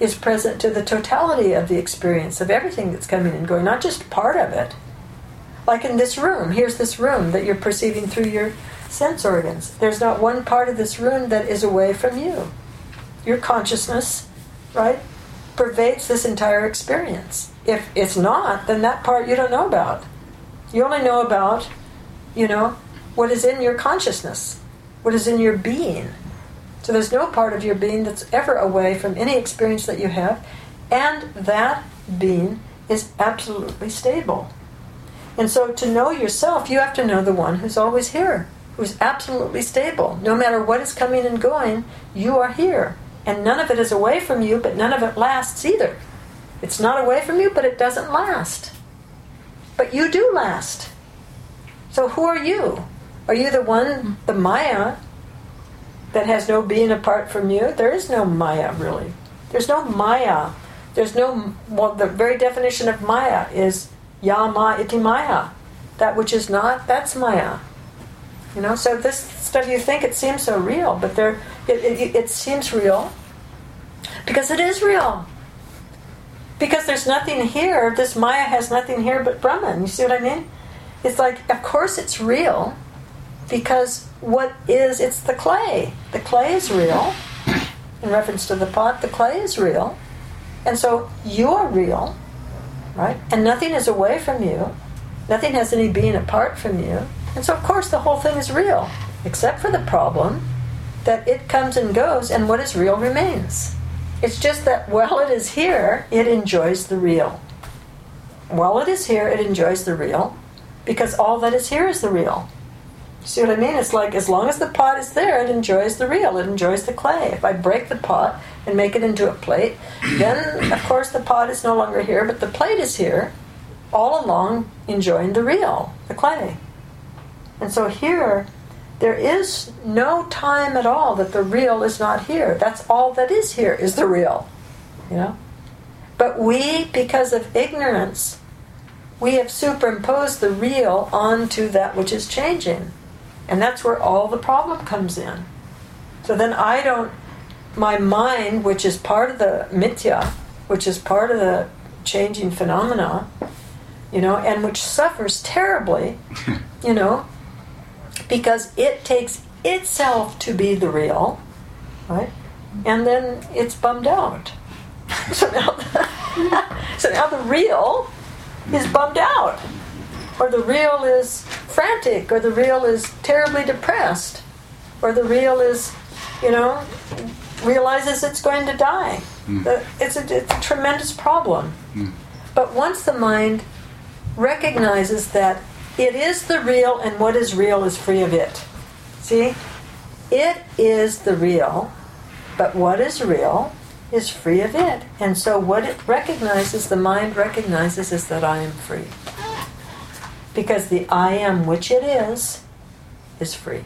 is present to the totality of the experience of everything that's coming and going, not just part of it. Like in this room, here's this room that you're perceiving through your sense organs. There's not one part of this room that is away from you. Your consciousness, right, pervades this entire experience. If it's not, then that part you don't know about. You only know about, you know, what is in your consciousness, what is in your being. So there's no part of your being that's ever away from any experience that you have, and that being is absolutely stable. And so to know yourself, you have to know the one who's always here, who's absolutely stable. No matter what is coming and going, you are here. And none of it is away from you, but none of it lasts either. It's not away from you, but it doesn't last. But you do last. So who are you? Are you the one, the Maya, that has no being apart from you? There is no Maya, really. There's no Maya. There's no, well, the very definition of Maya is Yama iti Maya. That which is not, that's Maya. You know, so this stuff, you think it seems so real, but there, it, it, it seems real because it is real. Because there's nothing here, this Maya has nothing here but Brahman. You see what I mean? It's like, of course it's real, because what is, it's the clay. The clay is real. In reference to the pot, the clay is real. And so you are real, right? And nothing is away from you. Nothing has any being apart from you. And so, of course, the whole thing is real, except for the problem that it comes and goes, and what is real remains. It's just that while it is here, it enjoys the real. While it is here, it enjoys the real, because all that is here is the real. See what I mean? It's like, as long as the pot is there, it enjoys the real. It enjoys the clay. If I break the pot and make it into a plate, then, of course, the pot is no longer here, but the plate is here, all along enjoying the real, the clay. And so here, there is no time at all that the real is not here. That's all that is here, is the real. You know? But we, because of ignorance, we have superimposed the real onto that which is changing. And that's where all the problem comes in. So then I don't, my mind, which is part of the mithya, which is part of the changing phenomena, you know, and which suffers terribly, you know, because it takes itself to be the real, right? And then it's bummed out. So now, so now the real is bummed out, or the real is frantic, or the real is terribly depressed, or the real is, you know, realizes it's going to die. Mm. It's, a, it's a tremendous problem. Mm. But once the mind recognizes that it is the real, and what is real is free of it. See? It is the real, but what is real is free of it. And so what it recognizes, the mind recognizes, is that I am free. Because the I am which it is, is free.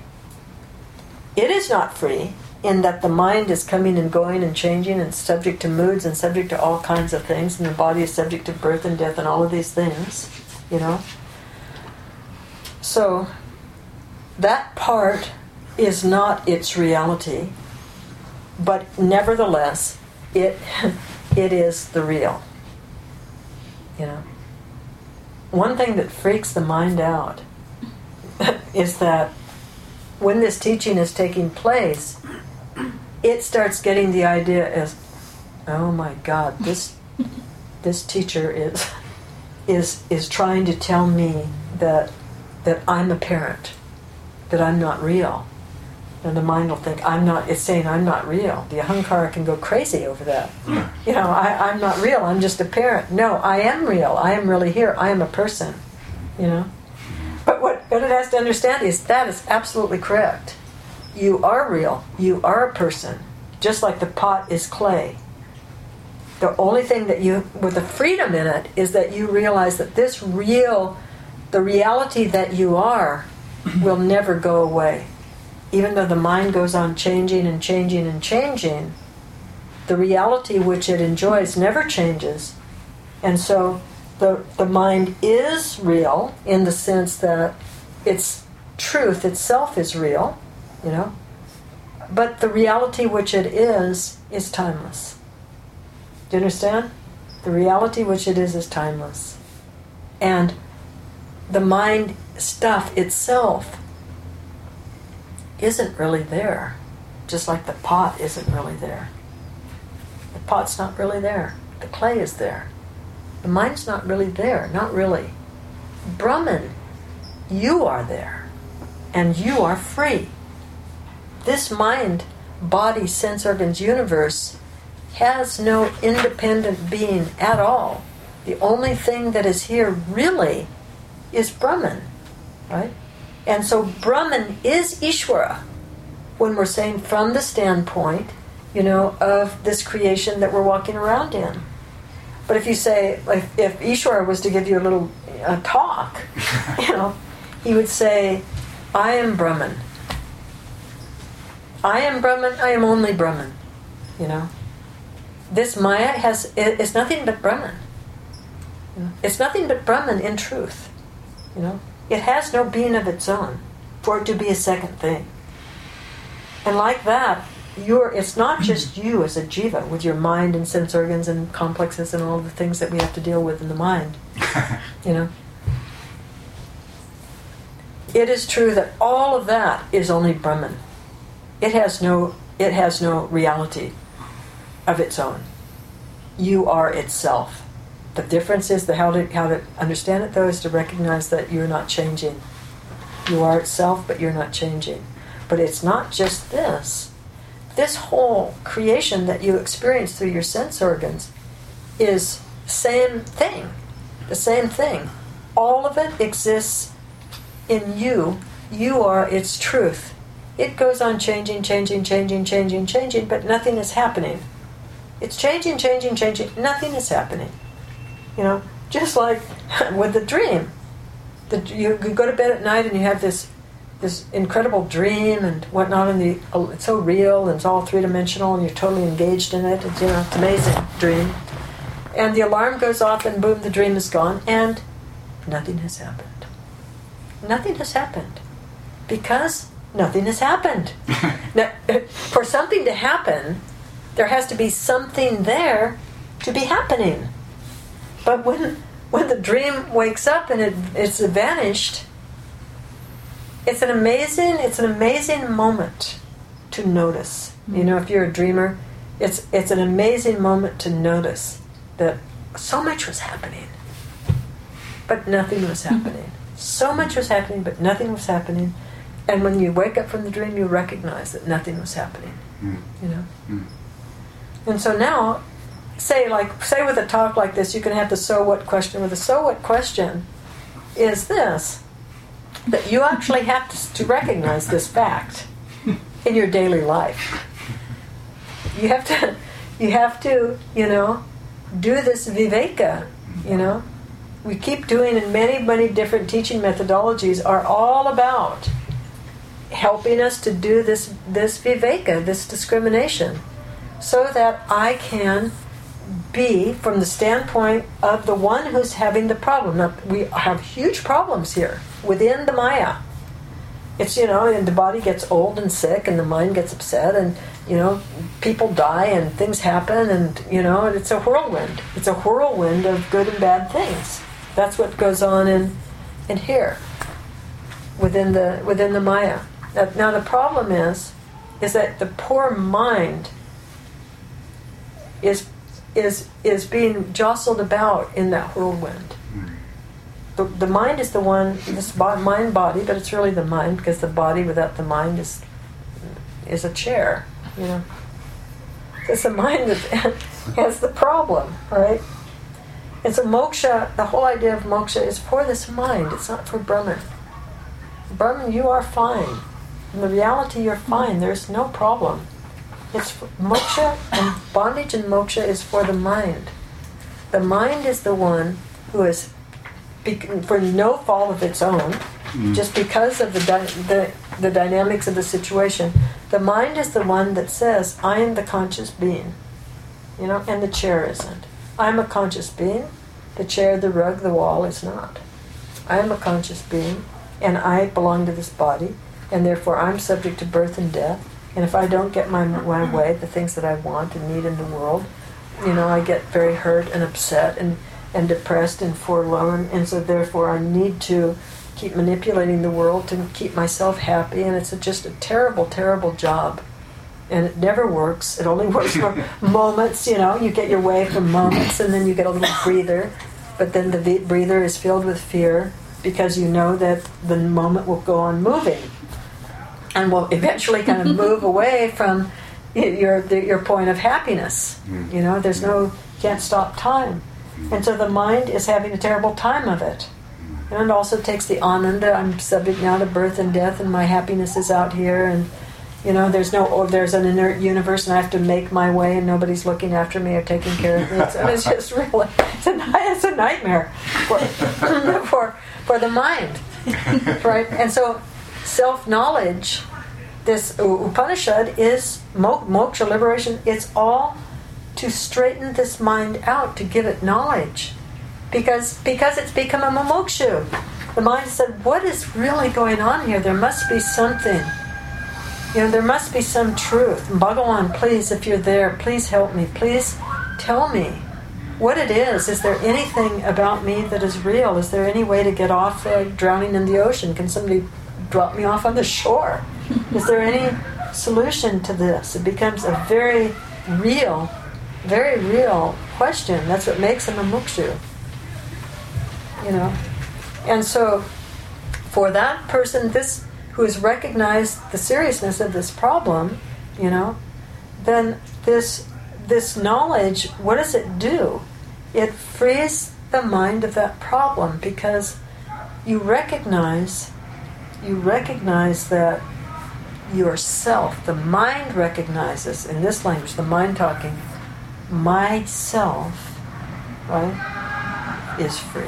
It is not free in that the mind is coming and going and changing and subject to moods and subject to all kinds of things, and the body is subject to birth and death and all of these things, you know. So that part is not its reality, but nevertheless, it it is the real. You know. One thing that freaks the mind out is that when this teaching is taking place, it starts getting the idea as, oh my God, this this teacher is is is trying to tell me that that I'm a parent, that I'm not real. And the mind will think, I'm not, it's saying I'm not real. The ahankara can go crazy over that. You know, I, I'm not real, I'm just a parent. No, I am real, I am really here, I am a person. You know? But what, what it has to understand is that is absolutely correct. You are real, you are a person, just like the pot is clay. The only thing that you, with the freedom in it, is that you realize that this real, the reality that you are, will never go away. Even though the mind goes on changing and changing and changing, the reality which it enjoys never changes. And so the the mind is real in the sense that its truth itself is real, you know. But the reality which it is is timeless. Do you understand? The reality which it is is timeless. And the mind stuff itself isn't really there. Just like the pot isn't really there. The pot's not really there. The clay is there. The mind's not really there. Not really. Brahman, you are there. And you are free. This mind, body, sense organs universe has no independent being at all. The only thing that is here really is Brahman, right? And so Brahman is Ishvara when we're saying from the standpoint, you know, of this creation that we're walking around in. But if you say, like, if Ishvara was to give you a little uh, talk, you know, he would say, I am Brahman. I am Brahman, I am only Brahman, you know. This Maya has, it's nothing but Brahman. You know? It's nothing but Brahman in truth, you know. It has no being of its own for it to be a second thing. And like that, you're, it's not just you as a jiva with your mind and sense organs and complexes and all the things that we have to deal with in the mind, you know. It is true that all of that is only Brahman. It has no, it has no reality of its own. You are itself. The difference is the how to how to understand it though is to recognize that you're not changing. You are itself, but you're not changing. But it's not just this. This whole creation that you experience through your sense organs is the same thing. The same thing. All of it exists in you. You are its truth. It goes on changing, changing, changing, changing, changing, but nothing is happening. It's changing, changing, changing. Nothing is happening. You know, just like with the dream. The, you, you go to bed at night and you have this this incredible dream and whatnot, and the oh, it's so real and it's all three-dimensional and you're totally engaged in it. It's, you know, it's an amazing dream. And the alarm goes off and boom, the dream is gone and nothing has happened. Nothing has happened. Because nothing has happened. Now, for something to happen, there has to be something there to be happening. But when when the dream wakes up and it, it's vanished, it's an amazing it's an amazing moment to notice. Mm-hmm. You know, if you're a dreamer, it's it's an amazing moment to notice that so much was happening, but nothing was happening. So much was happening, but nothing was happening. And when you wake up from the dream, you recognize that nothing was happening. Mm. You know? Mm. And so now, say like say with a talk like this, you can have the so what question. With the so what question is this, that you actually have to, to recognize this fact in your daily life. You have to, you have to, you know, do this viveka, you know. We keep doing, and many, many different teaching methodologies are all about helping us to do this this viveka, this discrimination, so that I can be from the standpoint of the one who's having the problem. Now, we have huge problems here within the Maya. It's, you know, and the body gets old and sick and the mind gets upset and, you know, people die and things happen and, you know, it's a whirlwind. It's a whirlwind of good and bad things. That's what goes on in in here within the within the Maya. Now, now the problem is is that the poor mind is is is being jostled about in that whirlwind. The, the mind is the one, this bo- mind body, but it's really the mind, because the body without the mind is is a chair, you know. It's the mind that has the problem, right? And so moksha, the whole idea of moksha is for this mind. It's not for Brahman. Brahman, you are fine. In the reality, you're fine. There's no problem. It's for moksha, and bondage and moksha is for the mind. The mind is the one who is, for no fault of its own, mm. just because of the, di- the the dynamics of the situation, the mind is the one that says, I am the conscious being. You know, and the chair isn't. I'm a conscious being. The chair, the rug, the wall is not. I am a conscious being, and I belong to this body, and therefore I'm subject to birth and death. And if I don't get my, my way, the things that I want and need in the world, you know, I get very hurt and upset and, and depressed and forlorn, and so therefore I need to keep manipulating the world to keep myself happy, and it's a, just a terrible, terrible job. And it never works. It only works for moments, you know. You get your way for moments, and then you get a little breather. But then the v- breather is filled with fear because you know that the moment will go on moving and will eventually kind of move away from your the, your point of happiness. You know, there's no, can't stop time. And so the mind is having a terrible time of it. And it also takes the ananda. I'm subject now to birth and death, and my happiness is out here, and you know, there's no, or there's an inert universe, and I have to make my way, and nobody's looking after me or taking care of me. It's, and it's just really, it's a, it's a nightmare for, for for the mind, right? And so, self-knowledge, this Upanishad is moksha, liberation. It's all to straighten this mind out, to give it knowledge, because because it's become a mumokshu. The mind said, "What is really going on here? There must be something." You know, there must be some truth. Bhagawan, please, if you're there, please help me. Please tell me what it is. Is there anything about me that is real? Is there any way to get off uh, drowning in the ocean? Can somebody drop me off on the shore? Is there any solution to this? It becomes a very real, very real question. That's what makes him a mukshu. You know? And so, for that person, this who has recognized the seriousness of this problem, you know, then this this knowledge, what does it do? It frees the mind of that problem, because you recognize you recognize that yourself, the mind recognizes, in this language, the mind talking, myself, right, is free.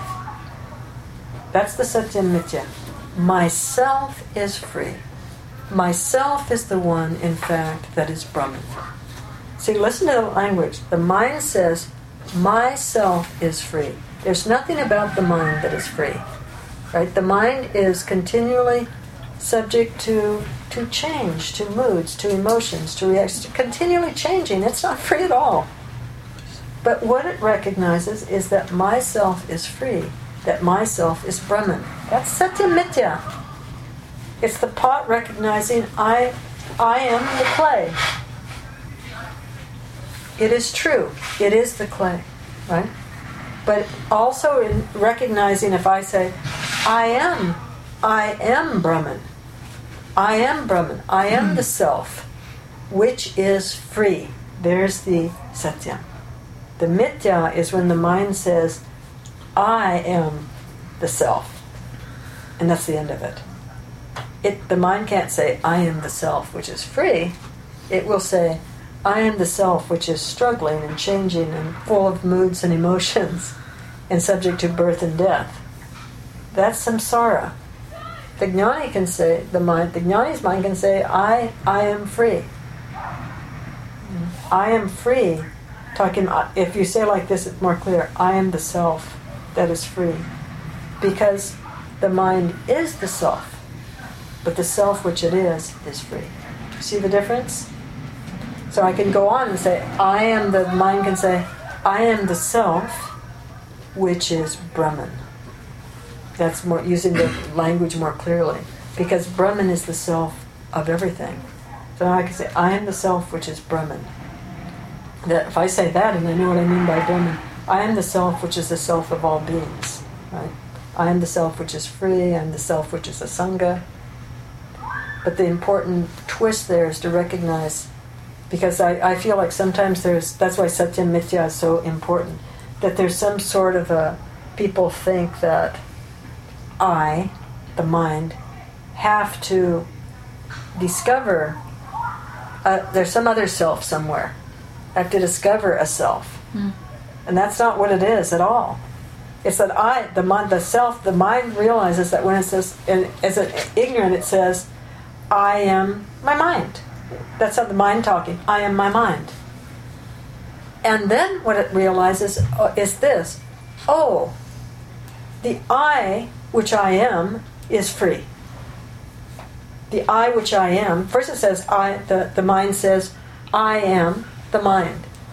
That's the Satyam Mithya. Myself is free. Myself is the one, in fact, that is Brahman. See, listen to the language. The mind says, myself is free. There's nothing about the mind that is free. Right? The mind is continually subject to to change, to moods, to emotions, to reactions, continually changing. It's not free at all. But what it recognizes is that myself is free, that myself is Brahman. That's Satyam Mithya. It's the pot recognizing I, I am the clay. It is true. It is the clay, right? But also in recognizing, if I say, I am, I am Brahman. I am Brahman. I am the self, which is free. There's the Satyam. The Mithya is when the mind says, I am the self. And that's the end of it. It. The mind can't say, I am the self, which is free. It will say, I am the self, which is struggling and changing and full of moods and emotions and subject to birth and death. That's samsara. The jnani can say, the mind, the jnani's mind can say, I, I am free. I am free. Talking, if you say like this, it's more clear. I am the self that is free. Because the mind is the self, but the self which it is, is free. See the difference? So I can go on and say, I am, the mind can say, I am the self, which is Brahman. That's more using the language more clearly, because Brahman is the self of everything. So I can say, I am the self, which is Brahman. That if I say that, and I know what I mean by Brahman, I am the self, which is the self of all beings. Right? I am the self, which is free. I am the self, which is a sangha. But the important twist there is to recognize, because I, I feel like sometimes there's, that's why Satyam Mithya is so important, that there's some sort of a, people think that I, the mind, have to discover, uh, there's some other self somewhere. I have to discover a self. Mm. And that's not what it is at all. It's that I, the mind, the self, the mind realizes that when it says, and as an ignorant, it says, I am my mind. That's not the mind talking. I am my mind. And then what it realizes is this. Oh, the I, which I am, is free. The I, which I am, first it says, I, the, the mind says, I am the mind.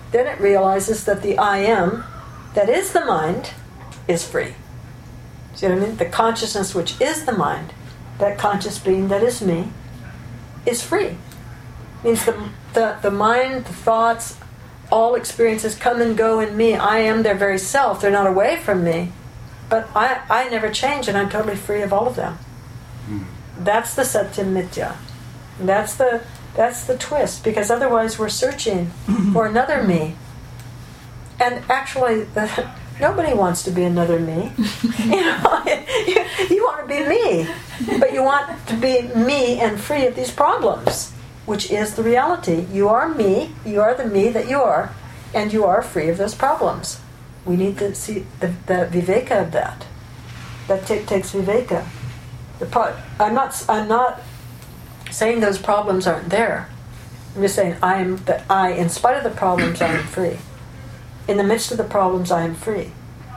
then it realizes that the I am, that is the mind, is free. See what I mean? The consciousness which is the mind, that conscious being that is me, is free. Means the, the, the mind, the thoughts, all experiences come and go in me. I am their very self. They're not away from me. But I, I never change, and I'm totally free of all of them. Mm. That's the Satyam Mithya. That's the that's the twist, because otherwise we're searching for another me. And actually, the, nobody wants to be another me. you know, you, you want to be me, but you want to be me and free of these problems, which is the reality. You are me. You are the me that you are, and you are free of those problems. We need to see the, the viveka of that. That t- takes viveka. The pro- I'm not. I'm not saying those problems aren't there. I'm just saying I am that I, in spite of the problems, I am free. In the midst of the problems, I am free.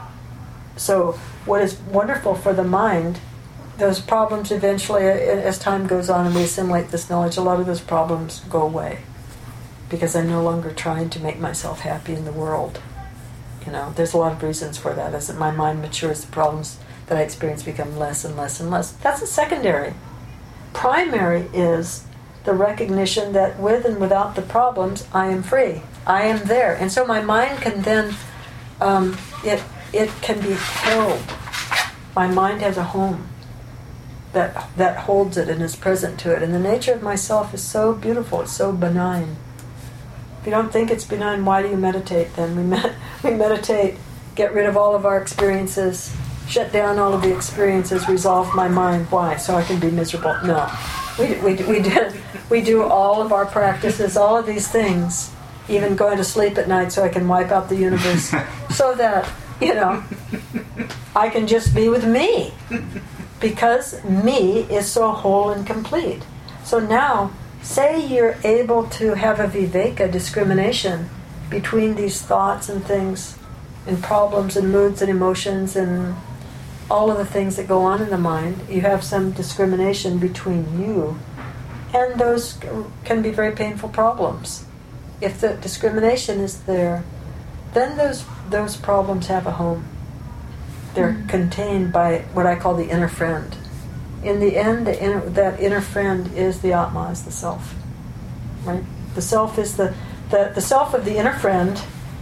So, what is wonderful for the mind, those problems eventually, as time goes on and we assimilate this knowledge, a lot of those problems go away, because I'm no longer trying to make myself happy in the world. You know, there's a lot of reasons for that. As my mind matures, the problems that I experience become less and less and less. That's a secondary. Primary is the recognition that with and without the problems, I am free. I am there. And so my mind can then, um, it it can be held. My mind has a home that that holds it and is present to it. And the nature of myself is so beautiful. It's so benign. If you don't think it's benign, why do you meditate then? We, med- we meditate, get rid of all of our experiences, shut down all of the experiences, resolve my mind. Why? So I can be miserable. No. We, we, we, do, we do all of our practices, all of these things, even going to sleep at night so I can wipe out the universe, so that, you know, I can just be with me. Because me is so whole and complete. So now, say you're able to have a viveka, discrimination, between these thoughts and things, and problems and moods and emotions and all of the things that go on in the mind. You have some discrimination between you, and those can be very painful problems. If the discrimination is there, then those those problems have a home. They're mm-hmm. contained by what I call the inner friend. In the end, the inner, that inner friend is the Atma, is the self. Right? The self is the, the the self of the inner friend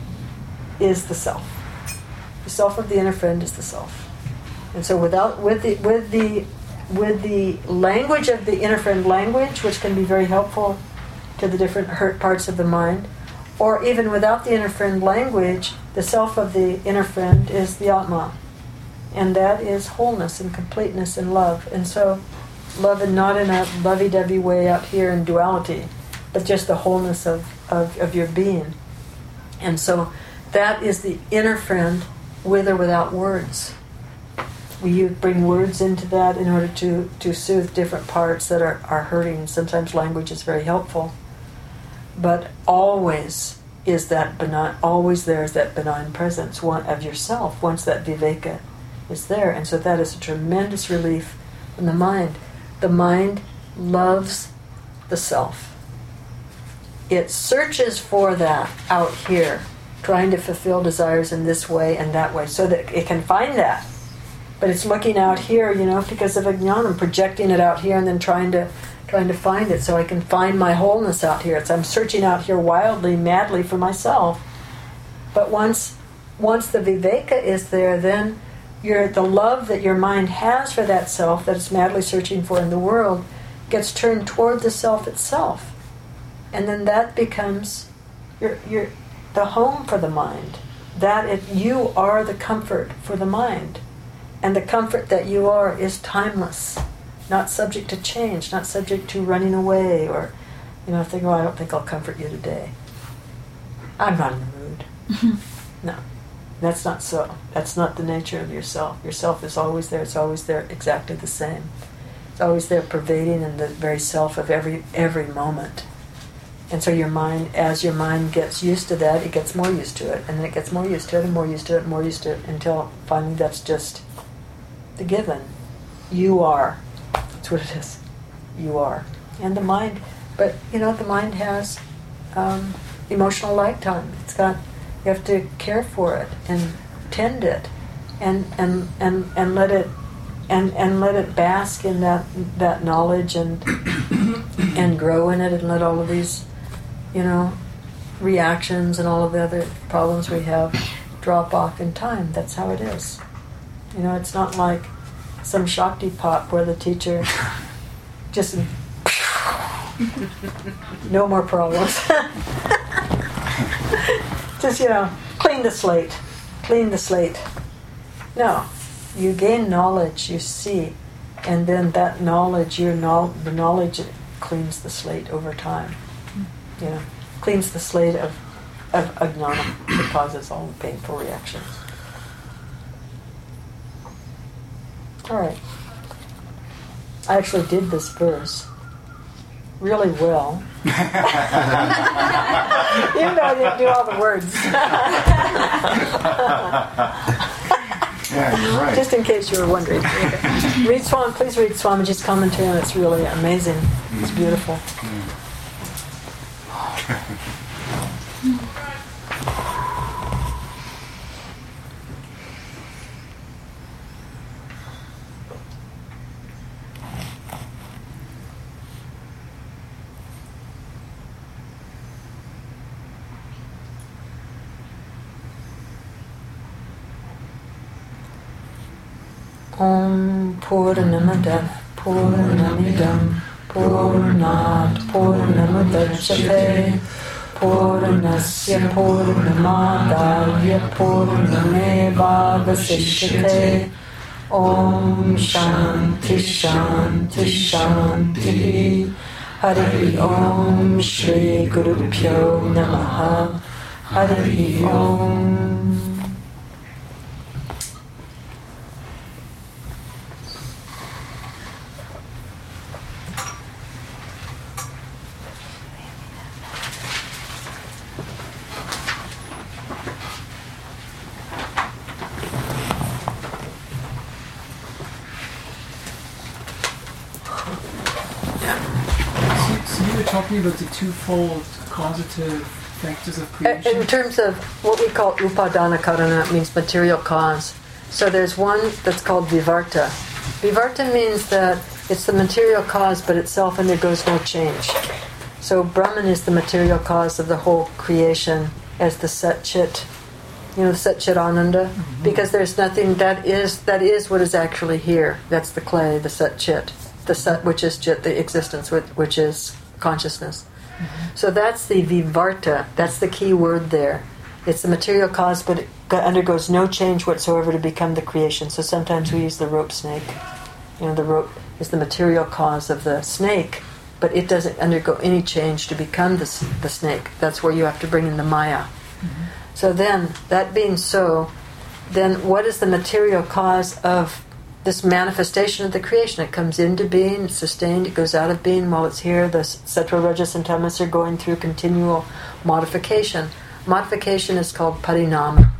is the self. The self of the inner friend is the self. And so without with the with the with the language of the inner friend language, which can be very helpful to the different hurt parts of the mind, or even without the inner friend language, the self of the inner friend is the Atma. And that is wholeness and completeness and love. And so love, and not in a lovey-dovey way out here in duality, but just the wholeness of, of, of your being. And so that is the inner friend, with or without words. We bring words into that in order to, to soothe different parts that are, are hurting. Sometimes language is very helpful. But always is that benign, always there is that benign presence one of yourself, once that viveka is there. And so that is a tremendous relief from the mind. The mind loves the self. It searches for that out here, trying to fulfill desires in this way and that way, so that it can find that. But it's looking out here, you know, because of ajnanam, projecting it out here and then trying to trying to find it so I can find my wholeness out here. It's I'm searching out here wildly, madly for myself. But once once the viveka is there, then Your, the love that your mind has for that self that it's madly searching for in the world gets turned toward the self itself. And then that becomes your, your, the home for the mind. That it, you are the comfort for the mind. And the comfort that you are is timeless, not subject to change, not subject to running away or, you know, thinking, oh, I don't think I'll comfort you today. I'm not in the mood. No. That's not so. That's not the nature of yourself. Yourself is always there. It's always there exactly the same. It's always there pervading in the very self of every every moment. And so your mind, as your mind gets used to that, it gets more used to it. And then it gets more used to it and more used to it and more used to it until finally that's just the given. You are. That's what it is. You are. And the mind, but you know, the mind has um, emotional lifetime. It's got, you have to care for it and tend it, and and and, and let it and and let it bask in that that knowledge and and grow in it, and let all of these, you know, reactions and all of the other problems we have drop off in time. That's how it is. You know, it's not like some Shakti pop where the teacher just no more problems. Just, you know, clean the slate. Clean the slate. No. You gain knowledge, you see, and then that knowledge, your know- the knowledge cleans the slate over time. You know, cleans the slate of, of ajnana that causes all the painful reactions. Alright. I actually did this verse really well. Even though I didn't do all the words. Yeah, you're right. Just in case you were wondering. Read Swami, please read Swamiji's commentary, and it's really amazing. It's beautiful. Om Purnamada Purnamidam Purnat Purnamudachyate Purnasya Purnamadaya Purnamevavasishyate. Om Shanti Shanti Shanti. Hari Om Shri Gurubhyo Namaha. Hari Om. Talking about the twofold causative factors of creation. In terms of what we call upadana karana, it means material cause. So there's one that's called vivarta. Vivarta means that it's the material cause, but itself undergoes no change. So Brahman is the material cause of the whole creation as the Sat Chit, you know, the Sat Chit Ananda, mm-hmm. because there's nothing that is that is what is actually here. That's the clay, the Sat Chit, the Sat, which is Chit, the existence, which is consciousness. Mm-hmm. So that's the vivarta. That's the key word there. It's the material cause, but it undergoes no change whatsoever to become the creation. So sometimes we use the rope snake. You know, the rope is the material cause of the snake, but it doesn't undergo any change to become the, the snake. That's where you have to bring in the Maya. Mm-hmm. So then, that being so, then what is the material cause of this manifestation of the creation? It comes into being, it's sustained, it goes out of being while it's here. The Sattva, Rajas, and Tamas are going through continual modification. Modification is called parinama.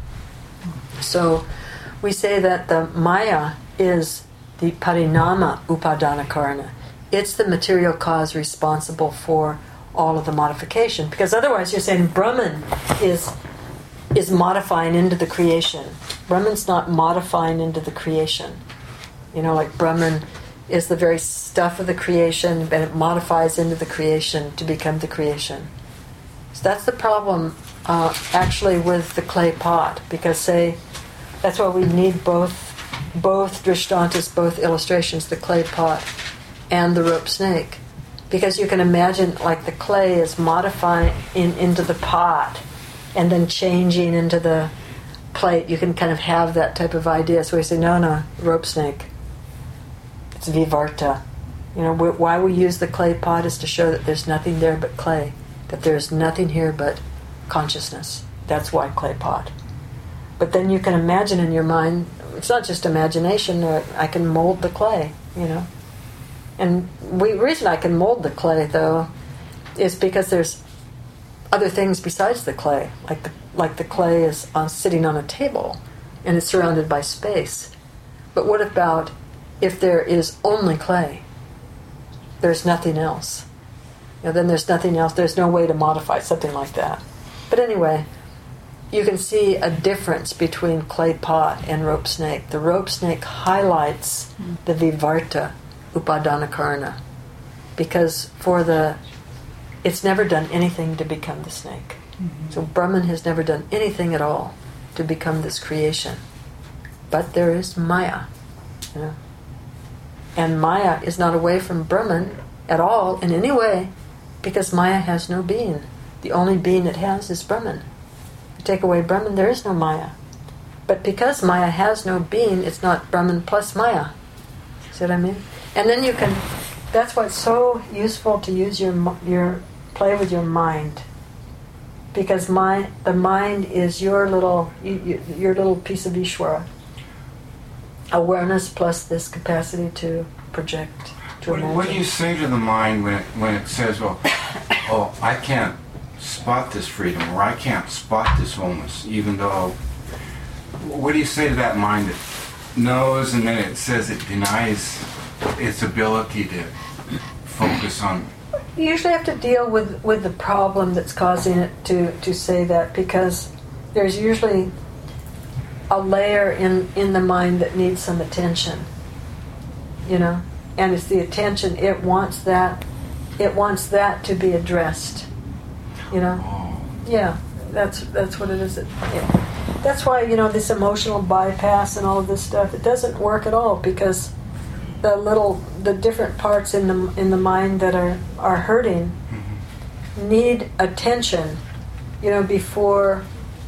So we say that the Maya is the parinama upadana karana. It's the material cause responsible for all of the modification. Because otherwise you're saying Brahman is is modifying into the creation. Brahman's not modifying into the creation. You know, like Brahman is the very stuff of the creation, and it modifies into the creation to become the creation. So that's the problem, uh, actually, with the clay pot. Because, say, that's why we need both, both drishtantas, both illustrations, the clay pot and the rope snake. Because you can imagine, like, the clay is modifying in, into the pot and then changing into the plate. You can kind of have that type of idea. So we say, no, no, rope snake. It's vivarta. You know, why we use the clay pot is to show that there's nothing there but clay, that there's nothing here but consciousness. That's why clay pot. But then you can imagine in your mind, it's not just imagination, uh, I can mold the clay, you know. And the reason I can mold the clay, though, is because there's other things besides the clay. Like the, like the clay is uh, sitting on a table, and it's surrounded by space. But what about if there is only clay? There's nothing else. You know, then there's nothing else. There's no way to modify something like that. But anyway, you can see a difference between clay pot and rope snake. The rope snake highlights the vivarta, upadana karna, because for the, it's never done anything to become the snake. Mm-hmm. So Brahman has never done anything at all to become this creation. But there is Maya, you know. And Maya is not away from Brahman at all in any way, because Maya has no being. The only being it has is Brahman. You take away Brahman, there is no Maya. But because Maya has no being, it's not Brahman plus Maya. See what I mean? And then you can, that's why it's so useful to use your, your play with your mind. Because my, the mind is your little, you, your little piece of Ishvara. Awareness plus this capacity to project, to What, imagine. what do you say to the mind when it, when it says, well, oh, I can't spot this freedom, or I can't spot this wholeness, even though, what do you say to that mind that knows and then it says it denies its ability to focus on? You usually have to deal with, with the problem that's causing it to, to say that, because there's usually a layer in, in the mind that needs some attention, you know, and it's the attention, it wants that, it wants that to be addressed, you know. Oh. Yeah, that's that's what it is. It, yeah. That's why, you know, this emotional bypass and all of this stuff, it doesn't work at all, because the little, the different parts in the in the mind that are, are hurting mm-hmm. need attention, you know, before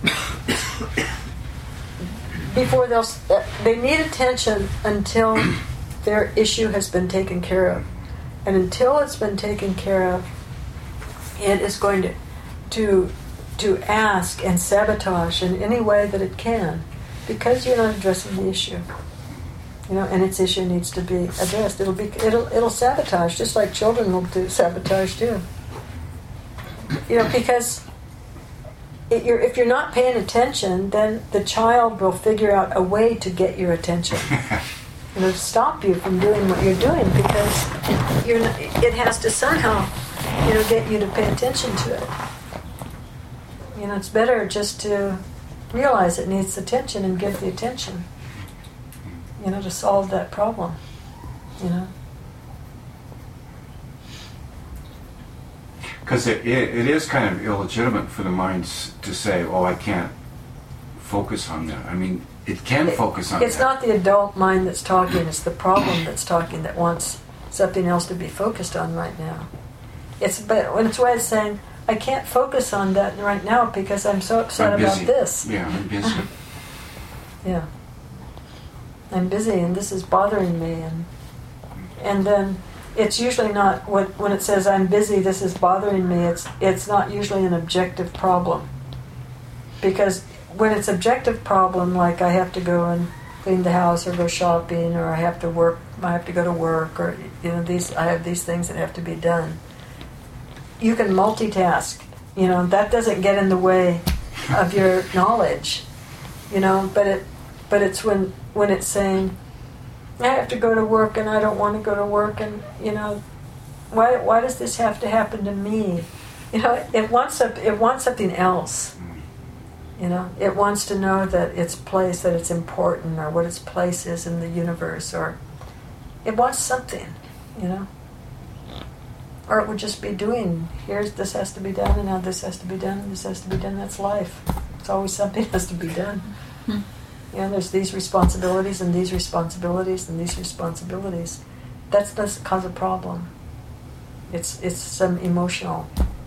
before they'll, they need attention until their issue has been taken care of. And until it's been taken care of, it is going to to to ask and sabotage in any way that it can, because you're not addressing the issue. You know, and its issue needs to be addressed. It'll be it'll it'll sabotage, just like children will do sabotage too. You know, because it, you're, if you're not paying attention, then the child will figure out a way to get your attention. You know, to stop you from doing what you're doing, because you're not, it has to somehow, you know, get you to pay attention to it. You know, it's better just to realize it needs attention and give the attention, you know, to solve that problem, you know. Because it, it, it is kind of illegitimate for the mind to say, oh, I can't focus on that. I mean, it can it, focus on it's that. It's not the adult mind that's talking, it's the problem that's talking, that wants something else to be focused on right now. It's but when it's why it's saying, I can't focus on that right now because I'm so upset I'm about busy. this. Yeah, I'm busy. Yeah. I'm busy and this is bothering me, and and then it's usually not what when it says I'm busy, this is bothering me, it's it's not usually an objective problem. Because when it's objective problem, like I have to go and clean the house or go shopping, or I have to work I have to go to work, or you know, these I have these things that have to be done. You can multitask, you know, that doesn't get in the way of your knowledge, you know, but it but it's when when it's saying, I have to go to work and I don't want to go to work, and you know, why why does this have to happen to me? You know, it wants a, it wants something else. You know, it wants to know that its place, that it's important, or what its place is in the universe, or it wants something, you know. Or it would just be doing, here's this has to be done, and now this has to be done, and this has to be done. That's life. It's always something has to be done. Hmm. You know, there's these responsibilities and these responsibilities and these responsibilities. That doesn't cause a problem. It's it's some emotional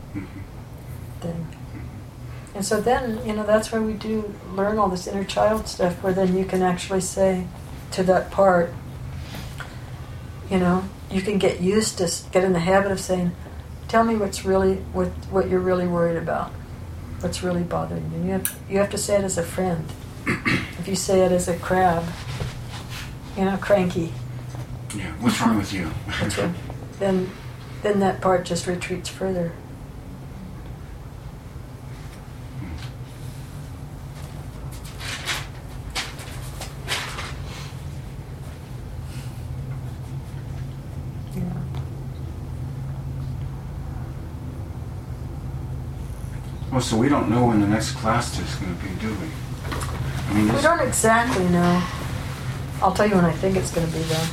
thing. And so then, you know, that's where we do learn all this inner child stuff, where then you can actually say to that part, you know, you can get used to, get in the habit of saying, tell me what's really, what what you're really worried about, what's really bothering you. You have, you have to say it as a friend. If you say it as a crab, you know, cranky. Yeah, what's wrong with you? That's right. Then, then that part just retreats further. Oh, so we don't know when the next class is going to be, do we? I mean, We this, don't exactly know. I'll tell you when I think it's going to be, though.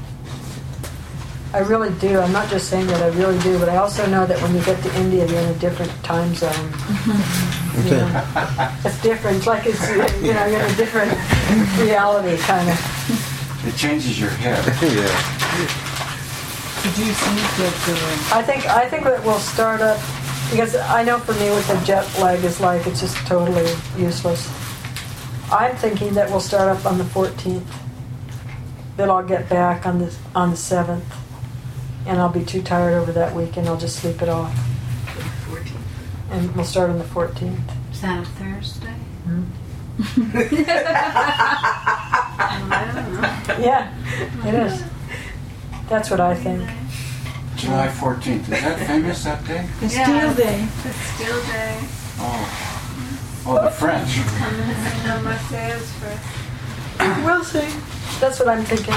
I really do. I'm not just saying that, I really do. But I also know that when you get to India, you're in a different time zone. You know? It's different. It's like it's, you know, you're in a different reality, kind of. it changes your head. Yeah. So do you think that uh, I think I think that we'll start up, because I know for me what the jet lag is like, it's just totally useless. I'm thinking that we'll start up on the fourteenth. That I'll get back on the on the seventh, and I'll be too tired over that weekend. I'll just sleep it off, fourteenth. and we'll start on the fourteenth. Is that a Thursday? Mm-hmm. I don't know. Yeah, it is. That's what I think. July fourteenth. Is that famous, that day? It's Yeah. Steel Day. It's Steel Day. Oh. Oh, the French. Come and sing on my sails first. We'll see. That's what I'm thinking.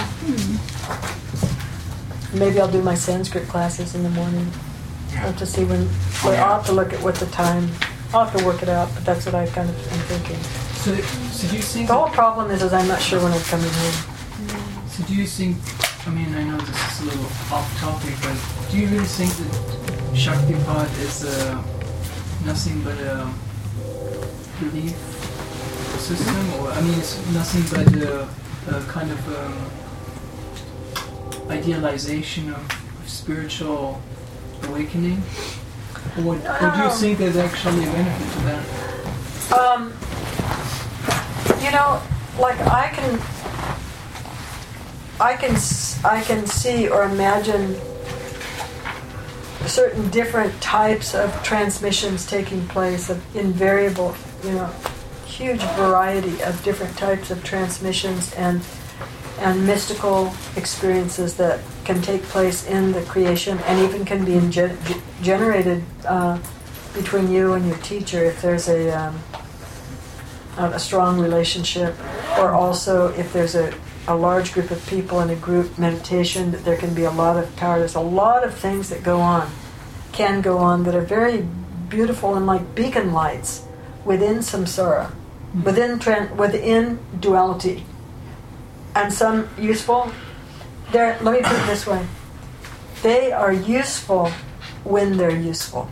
Maybe I'll do my Sanskrit classes in the morning. I'll have to see when. Well, I'll have to look at what the time. I'll have to work it out, but that's what I kind of am thinking. so? So do you think? The whole problem is, is I'm not sure when I'm coming home. So do you think? I mean, I know this is a little off topic, but do you really think that Shaktipat is uh, nothing but a belief system, or I mean, it's nothing but a, a kind of um, idealization of, of spiritual awakening, or, or do you think there's actually a benefit to that? Um, you know, like I can, I can, s- I can see or imagine certain different types of transmissions taking place, of invariable, you know, huge variety of different types of transmissions and and mystical experiences that can take place in the creation and even can be inge- ge- generated uh, between you and your teacher if there's a um, a a strong relationship, or also if there's a, a large group of people in a group meditation, that there can be a lot of power. There's a lot of things that go on, can go on, that are very beautiful and like beacon lights within samsara, within tran- within duality, and some useful. They're, let me put it this way: they are useful when they're useful.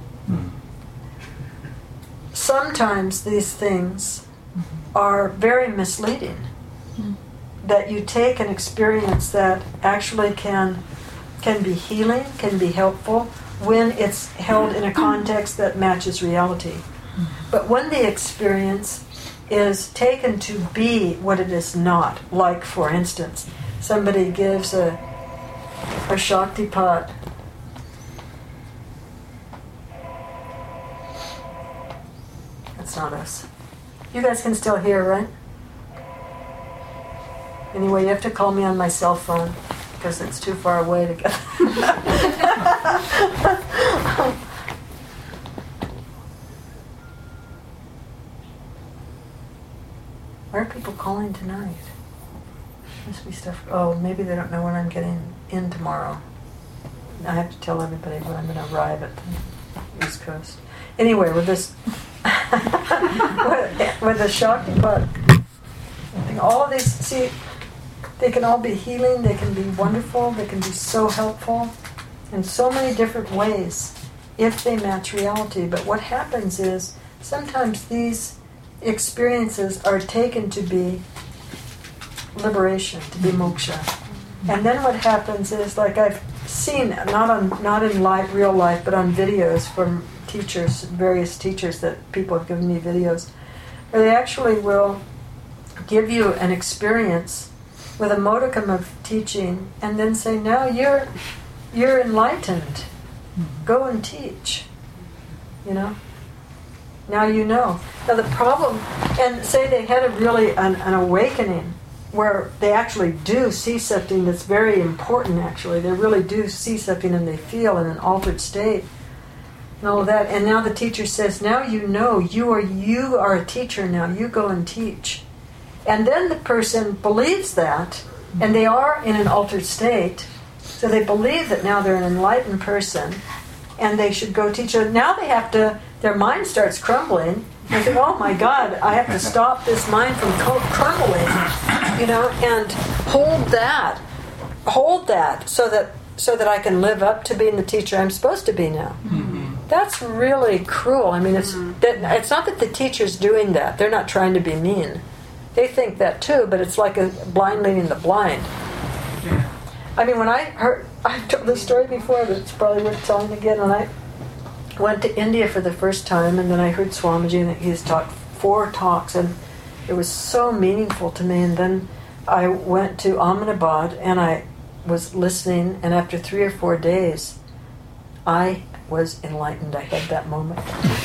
Sometimes these things are very misleading. That you take an experience that actually can can be healing, can be helpful when it's held in a context that matches reality. But when the experience is taken to be what it is not, like for instance, somebody gives a a Shaktipat. That's not us. You guys can still hear, right? Anyway, you have to call me on my cell phone because it's too far away to get. Why are people calling tonight? Must be stuff. Oh, maybe they don't know when I'm getting in tomorrow. I have to tell everybody when I'm going to arrive at the East Coast. Anyway, with this, with, with the Shaktipat, all of these, see, they can all be healing, they can be wonderful, they can be so helpful in so many different ways if they match reality. But what happens is sometimes these experiences are taken to be liberation, to be moksha. And then what happens is, like I've seen, not on not in live, real life, but on videos from teachers, various teachers that people have given me videos, where they actually will give you an experience with a modicum of teaching and then say, now you're you're enlightened. Go and teach. You know? Now you know. Now the problem, and say they had a really an, an awakening where they actually do see something that's very important actually. They really do see something and they feel in an altered state and all of that. And now the teacher says, now you know, you are you are a teacher now. You go and teach. And then the person believes that, and they are in an altered state, so they believe that now they're an enlightened person, and they should go teach it. Now they have to, their mind starts crumbling. I think, oh my God, I have to stop this mind from co- crumbling, you know, and hold that, hold that, so that so that I can live up to being the teacher I'm supposed to be now. Mm-hmm. That's really cruel. I mean, it's that, it's not that the teacher's doing that. They're not trying to be mean. They think that too, but it's like a blind leading the blind. Yeah. I mean, when I heard, I've told this story before, but it's probably worth telling again. When I went to India for the first time, and then I heard Swamiji, and he's taught four talks, and it was so meaningful to me. And then I went to Ahmedabad, and I was listening, and after three or four days, I was enlightened. I had that moment.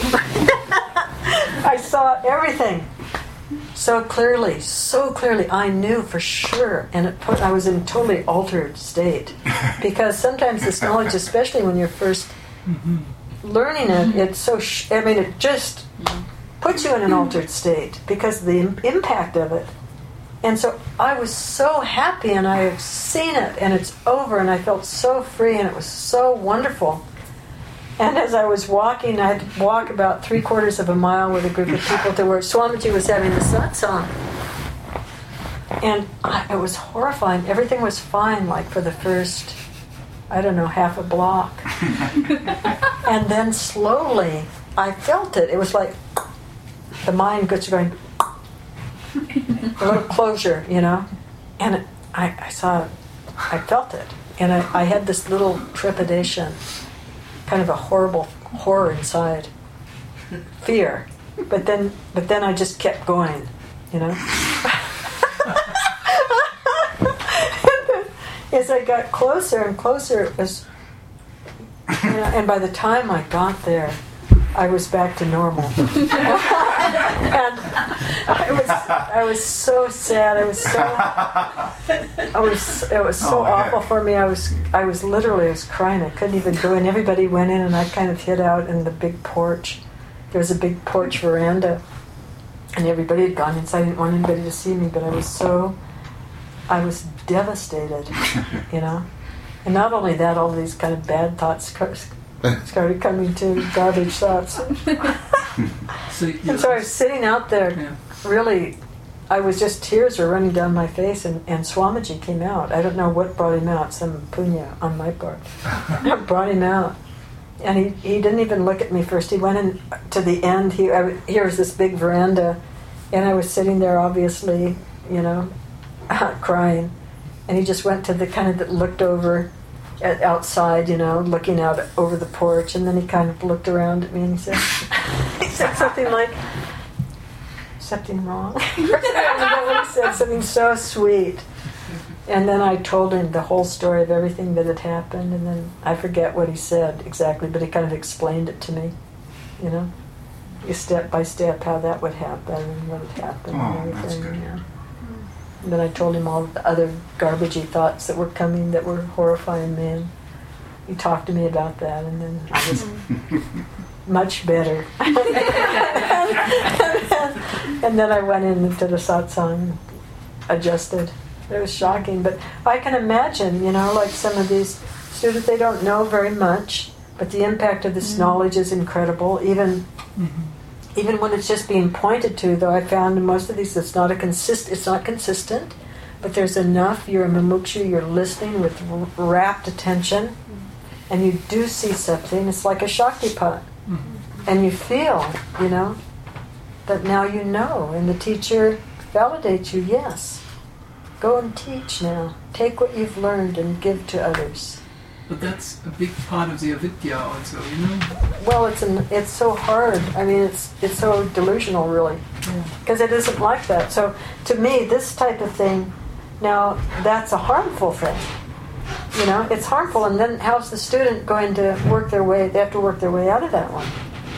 I saw everything so clearly, so clearly. I knew for sure, and it put, I was in a totally altered state. Because sometimes this knowledge, especially when you're first Mm-hmm. learning it, it's so, sh- I mean, it just puts you in an altered state because of the im- impact of it. And so I was so happy, and I have seen it, and it's over, and I felt so free, and it was so wonderful. And as I was walking, I had to walk about three quarters of a mile with a group of people to where Swamiji was having the satsang. And I, it was horrifying. Everything was fine, like for the first, I don't know, half a block. And then slowly, I felt it. It was like the mind gets going, a little closure, you know. And it, I, I saw it. I felt it. And I, I had this little trepidation, kind of a horrible horror inside, fear. But then, but then I just kept going, you know. As I got closer and closer, it was, you know, and by the time I got there, I was back to normal. And I was, I was so sad. I was so, I was, it was so Oh, awful heck. for me. I was, I was literally, I was crying. I couldn't even go in. Everybody went in, and I kind of hid out in the big porch. There was a big porch veranda, and everybody had gone inside. I didn't want anybody to see me, but I was so, I was devastated, you know. And not only that, all these kind of bad thoughts ca- started coming too, garbage thoughts. So, you And so I was sitting out there, yeah. really, I was just, tears were running down my face, and, and Swamiji came out. I don't know what brought him out, some punya on my part. Brought him out. And he, he didn't even look at me first. He went in to the end. He, I, here was this big veranda, and I was sitting there, obviously, you know, crying. And he just went to the kind of that looked over at outside, you know, looking out over the porch, and then he kind of looked around at me and he said, he said something like, something wrong? I don't know what he said, something so sweet. And then I told him the whole story of everything that had happened, and then I forget what he said exactly, but he kind of explained it to me, you know, step by step how that would happen and what had happened Oh, and that's everything. good. Yeah. And then I told him all the other garbagey thoughts that were coming that were horrifying me, and he talked to me about that, and then I was much better. and, then, and then I went into the satsang, adjusted. It was shocking, but I can imagine, you know, like some of these students, they don't know very much, but the impact of this mm-hmm. knowledge is incredible, even mm-hmm. even when it's just being pointed to. Though I found in most of these it's not a consist it's not consistent, but there's enough. You're a mumukshu, you're listening with r- rapt attention, mm-hmm. and you do see something. It's like a shaktipat, mm-hmm. and you feel, you know, that now you know, and the teacher validates you. Yes, go and teach now. Take what you've learned and give to others. But that's a big part of the avidya also, you know? Well, it's an, it's so hard. I mean, it's it's so delusional, really, because it isn't like that. So, to me, this type of thing, now that's a harmful thing. You know, it's harmful, and then how's the student going to work their way? They have to work their way out of that one.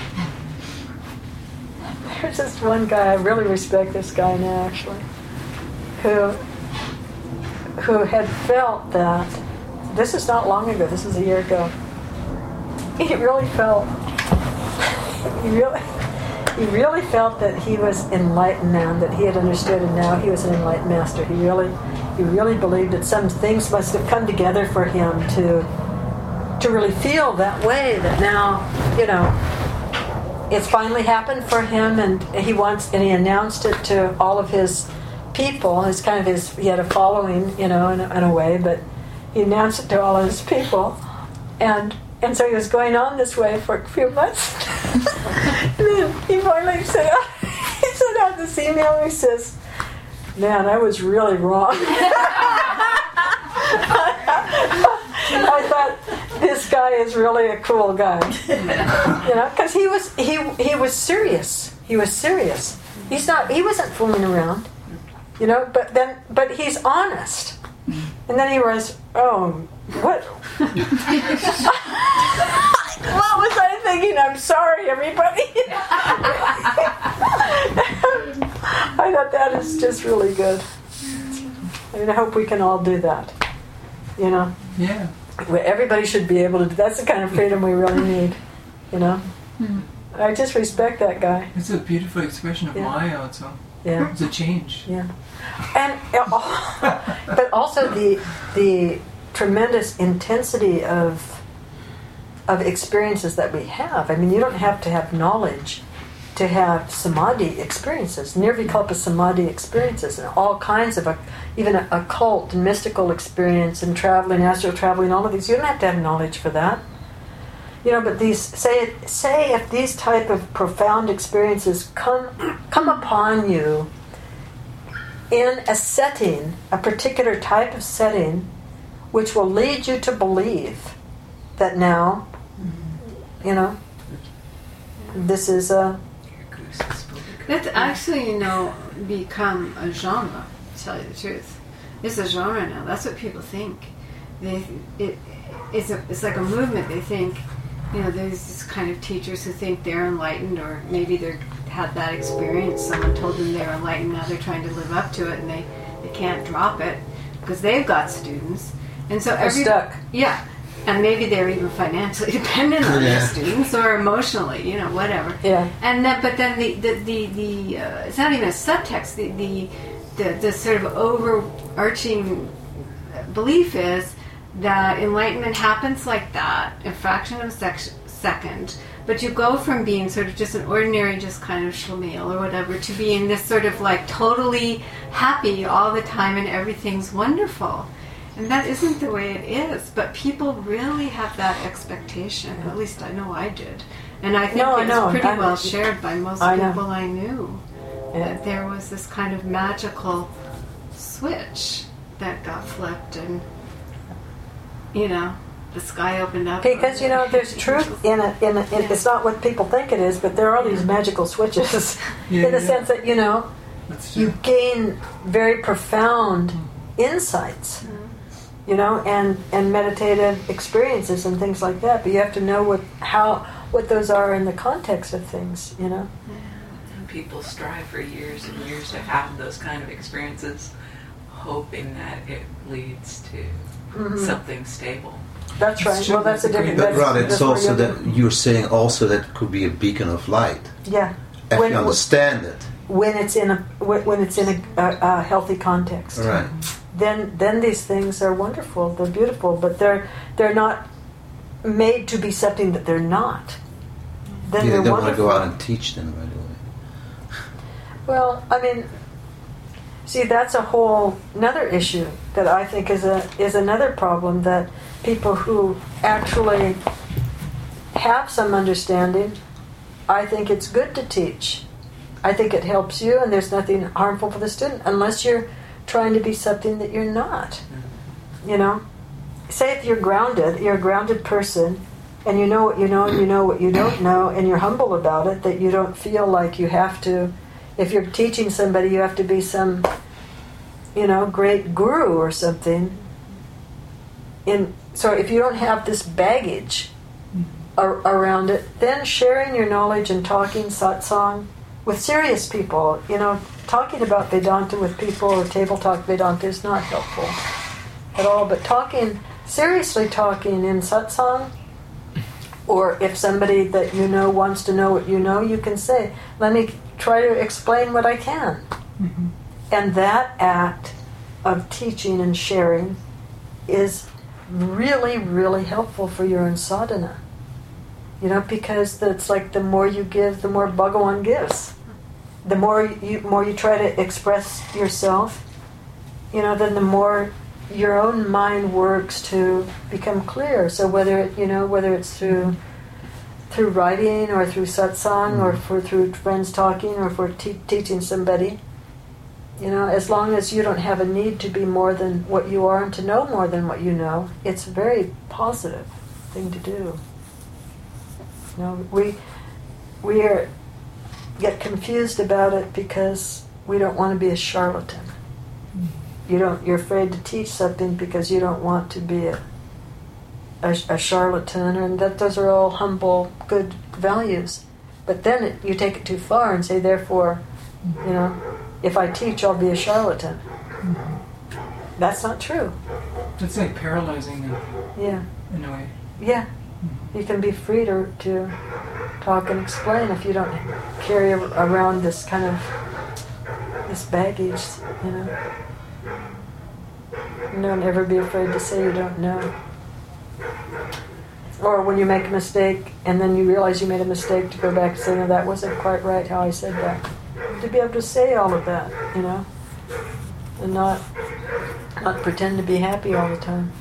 There's this one guy, I really respect this guy now, actually, who who had felt that. This is not long ago. This is a year ago. He really felt. He really, he really felt that he was enlightened now, that he had understood, and now he was an enlightened master. He really, he really believed that some things must have come together for him to to really feel that way, that now, you know, it's finally happened for him, and he wants, and he announced it to all of his people. It's kind of his, he had a following, you know, in a, in a way, but he announced it to all of his people, and and so he was going on this way for a few months. And then he finally sent out, he sent out this email, and he says, "Man, I was really wrong." I thought, this guy is really a cool guy, you know, because he was he he was serious. He was serious. He's not. He wasn't fooling around, you know. But then, but he's honest. And then he was, oh, what? What was I thinking? I'm sorry, everybody. I thought that is just really good. I mean, I hope we can all do that. You know. Yeah. Everybody should be able to do. That's the kind of freedom we really need, you know. Mm. I just respect that guy. It's a beautiful expression of Yeah. Maya also. Yeah, It's a change. yeah, and uh, but also the the tremendous intensity of of experiences that we have. I mean, you don't have to have knowledge to have samadhi experiences, nirvikalpa samadhi experiences, and all kinds of, even occult and mystical experience and traveling, astral traveling, all of these. You don't have to have knowledge for that. You know, but these, say, say if these type of profound experiences come come upon you in a setting, a particular type of setting, which will lead you to believe that now, you know, this is a... That's actually, you know, become a genre, to tell you the truth. It's a genre now. That's what people think. They, it, it's, a, it's like a movement. They think, you know, there's this kind of teachers who think they're enlightened, or maybe they've had that experience. Someone told them they're enlightened, now they're trying to live up to it, and they, they can't drop it because they've got students. And so They're every, stuck. Yeah. And maybe they're even financially dependent on Yeah. their students, or emotionally, you know, whatever. Yeah. And then, but then the the the, the uh, it's not even a subtext. The, the the the sort of overarching belief is that enlightenment happens like that, a fraction of a sec- second. But you go from being sort of just an ordinary, just kind of schlemiel or whatever, to being this sort of like totally happy all the time and everything's wonderful. And that isn't the way it is, but people really have that expectation. At least I know I did. And I think No, I it know. was pretty I- well shared by most I know. people I knew. Yeah. That there was this kind of magical switch that got flipped, and, you know, the sky opened up. Because, you know, there's truth in it. In, it, in It's not what people think it is, but there are these magical switches Yeah, in the yeah. sense that, you know, That's you true. gain very profound insights, you know, and, and meditative experiences and things like that. But you have to know what how what those are in the context of things, you know. And people strive for years and years to have those kind of experiences, hoping that it leads to Mhm. something stable. That's right. Well, that's a different. But That's, Rod, it's that's where also you're- that you're saying also that it could be a beacon of light. Yeah. If When- you understand it. when it's in a when when it's in a, a, a healthy context. Right. Then then these things are wonderful. They're beautiful, but they're they're not made to be something that they're not. Then You they're don't want to wonderful. go out and teach them right away. Well, I mean, see, that's a whole another issue that I think is a is another problem, that people who actually have some understanding, I think it's good to teach. I think it helps you, and there's nothing harmful for the student unless you're trying to be something that you're not. You know, say if you're grounded, you're a grounded person, and you know what you know and you know what you don't know, and you're humble about it, that you don't feel like you have to, if you're teaching somebody, you have to be some, you know, great guru or something. In so if you don't have this baggage ar- around it, then sharing your knowledge and talking satsang with serious people, you know, talking about Vedanta with people or table talk Vedanta is not helpful at all. But talking, seriously talking in satsang, or if somebody that you know wants to know what you know, you can say, let me try to explain what I can. Mm-hmm. And that act of teaching and sharing is really, really helpful for your own sadhana. You know, because it's like the more you give, the more Bhagavan gives. The more you more you try to express yourself, you know, then the more your own mind works to become clear. So whether it, you know, whether it's through through writing or through satsang or for through friends talking or for te- teaching somebody, you know, as long as you don't have a need to be more than what you are and to know more than what you know, it's a very positive thing to do. You know, we we are get confused about it because we don't want to be a charlatan. You don't. You're afraid to teach something because you don't want to be a a, a charlatan, and that those are all humble, good values. But then it, you take it too far and say, therefore, you know, if I teach, I'll be a charlatan. That's not true. It's like paralyzing them Yeah, in a way. yeah. You can be free to to talk and explain if you don't carry ar- around this kind of this baggage, you know. And don't ever be afraid to say you don't know. Or when you make a mistake and then you realize you made a mistake, to go back and say, no, that wasn't quite right how I said that. To be able to say all of that, you know, and not not pretend to be happy all the time.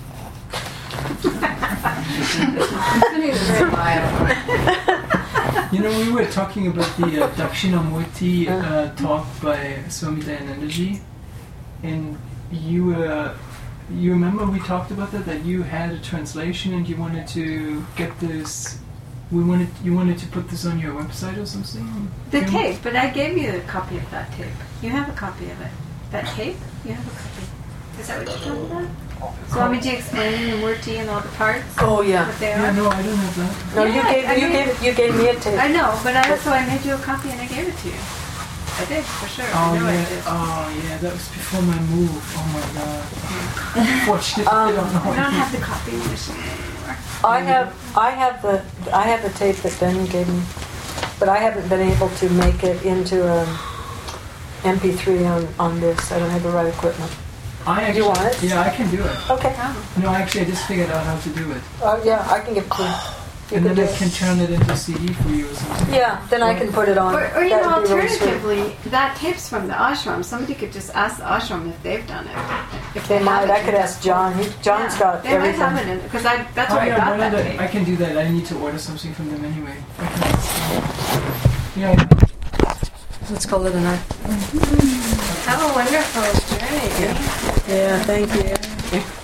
You know, we were talking about the uh, Dakshinamurti uh, talk by Swami Dayanandaji, and you uh, you remember we talked about that, that you had a translation and you wanted to get this, we wanted you wanted to put this on your website or something? The You- tape, but I gave you a copy of that tape. You have a copy of it. That tape? You have a copy. Is that what you're talking about? Swamiji explaining the Murti and all the parts? Oh yeah. What they Yeah, are? no, I don't have that. No, Yeah, you gave I you mean- gave you gave me a tape. I know, but I also I made you a copy and I gave it to you. I did, for sure. Oh I know I yeah, did. oh yeah, that was before my move. Oh my god. Unfortunately, I don't know. We don't have the copy machine anymore. I have I have the I have the tape that Benny gave me, but I haven't been able to make it into an M P three on, on this. I don't have the right equipment. I actually, You want it? Yeah, I can do it. Okay. Oh. No, actually, I just figured out how to do it. Oh yeah, I can give it to you. You And can then do I it. can turn it into C D for you or something. Yeah, then I can put it on. Or, or you That know, would be really sweet. alternatively, that tape's from the ashram. Somebody could just ask the ashram if they've done it. If They have might. it I could in ask that John. form. He, John's Yeah, got they everything. might have it in because I. That's Oh where I yeah, got one that of the, tape. I can do that. I need to order something from them anyway. I can ask them. Yeah. Let's call it a night. Have a wonderful journey. Yeah, thank you.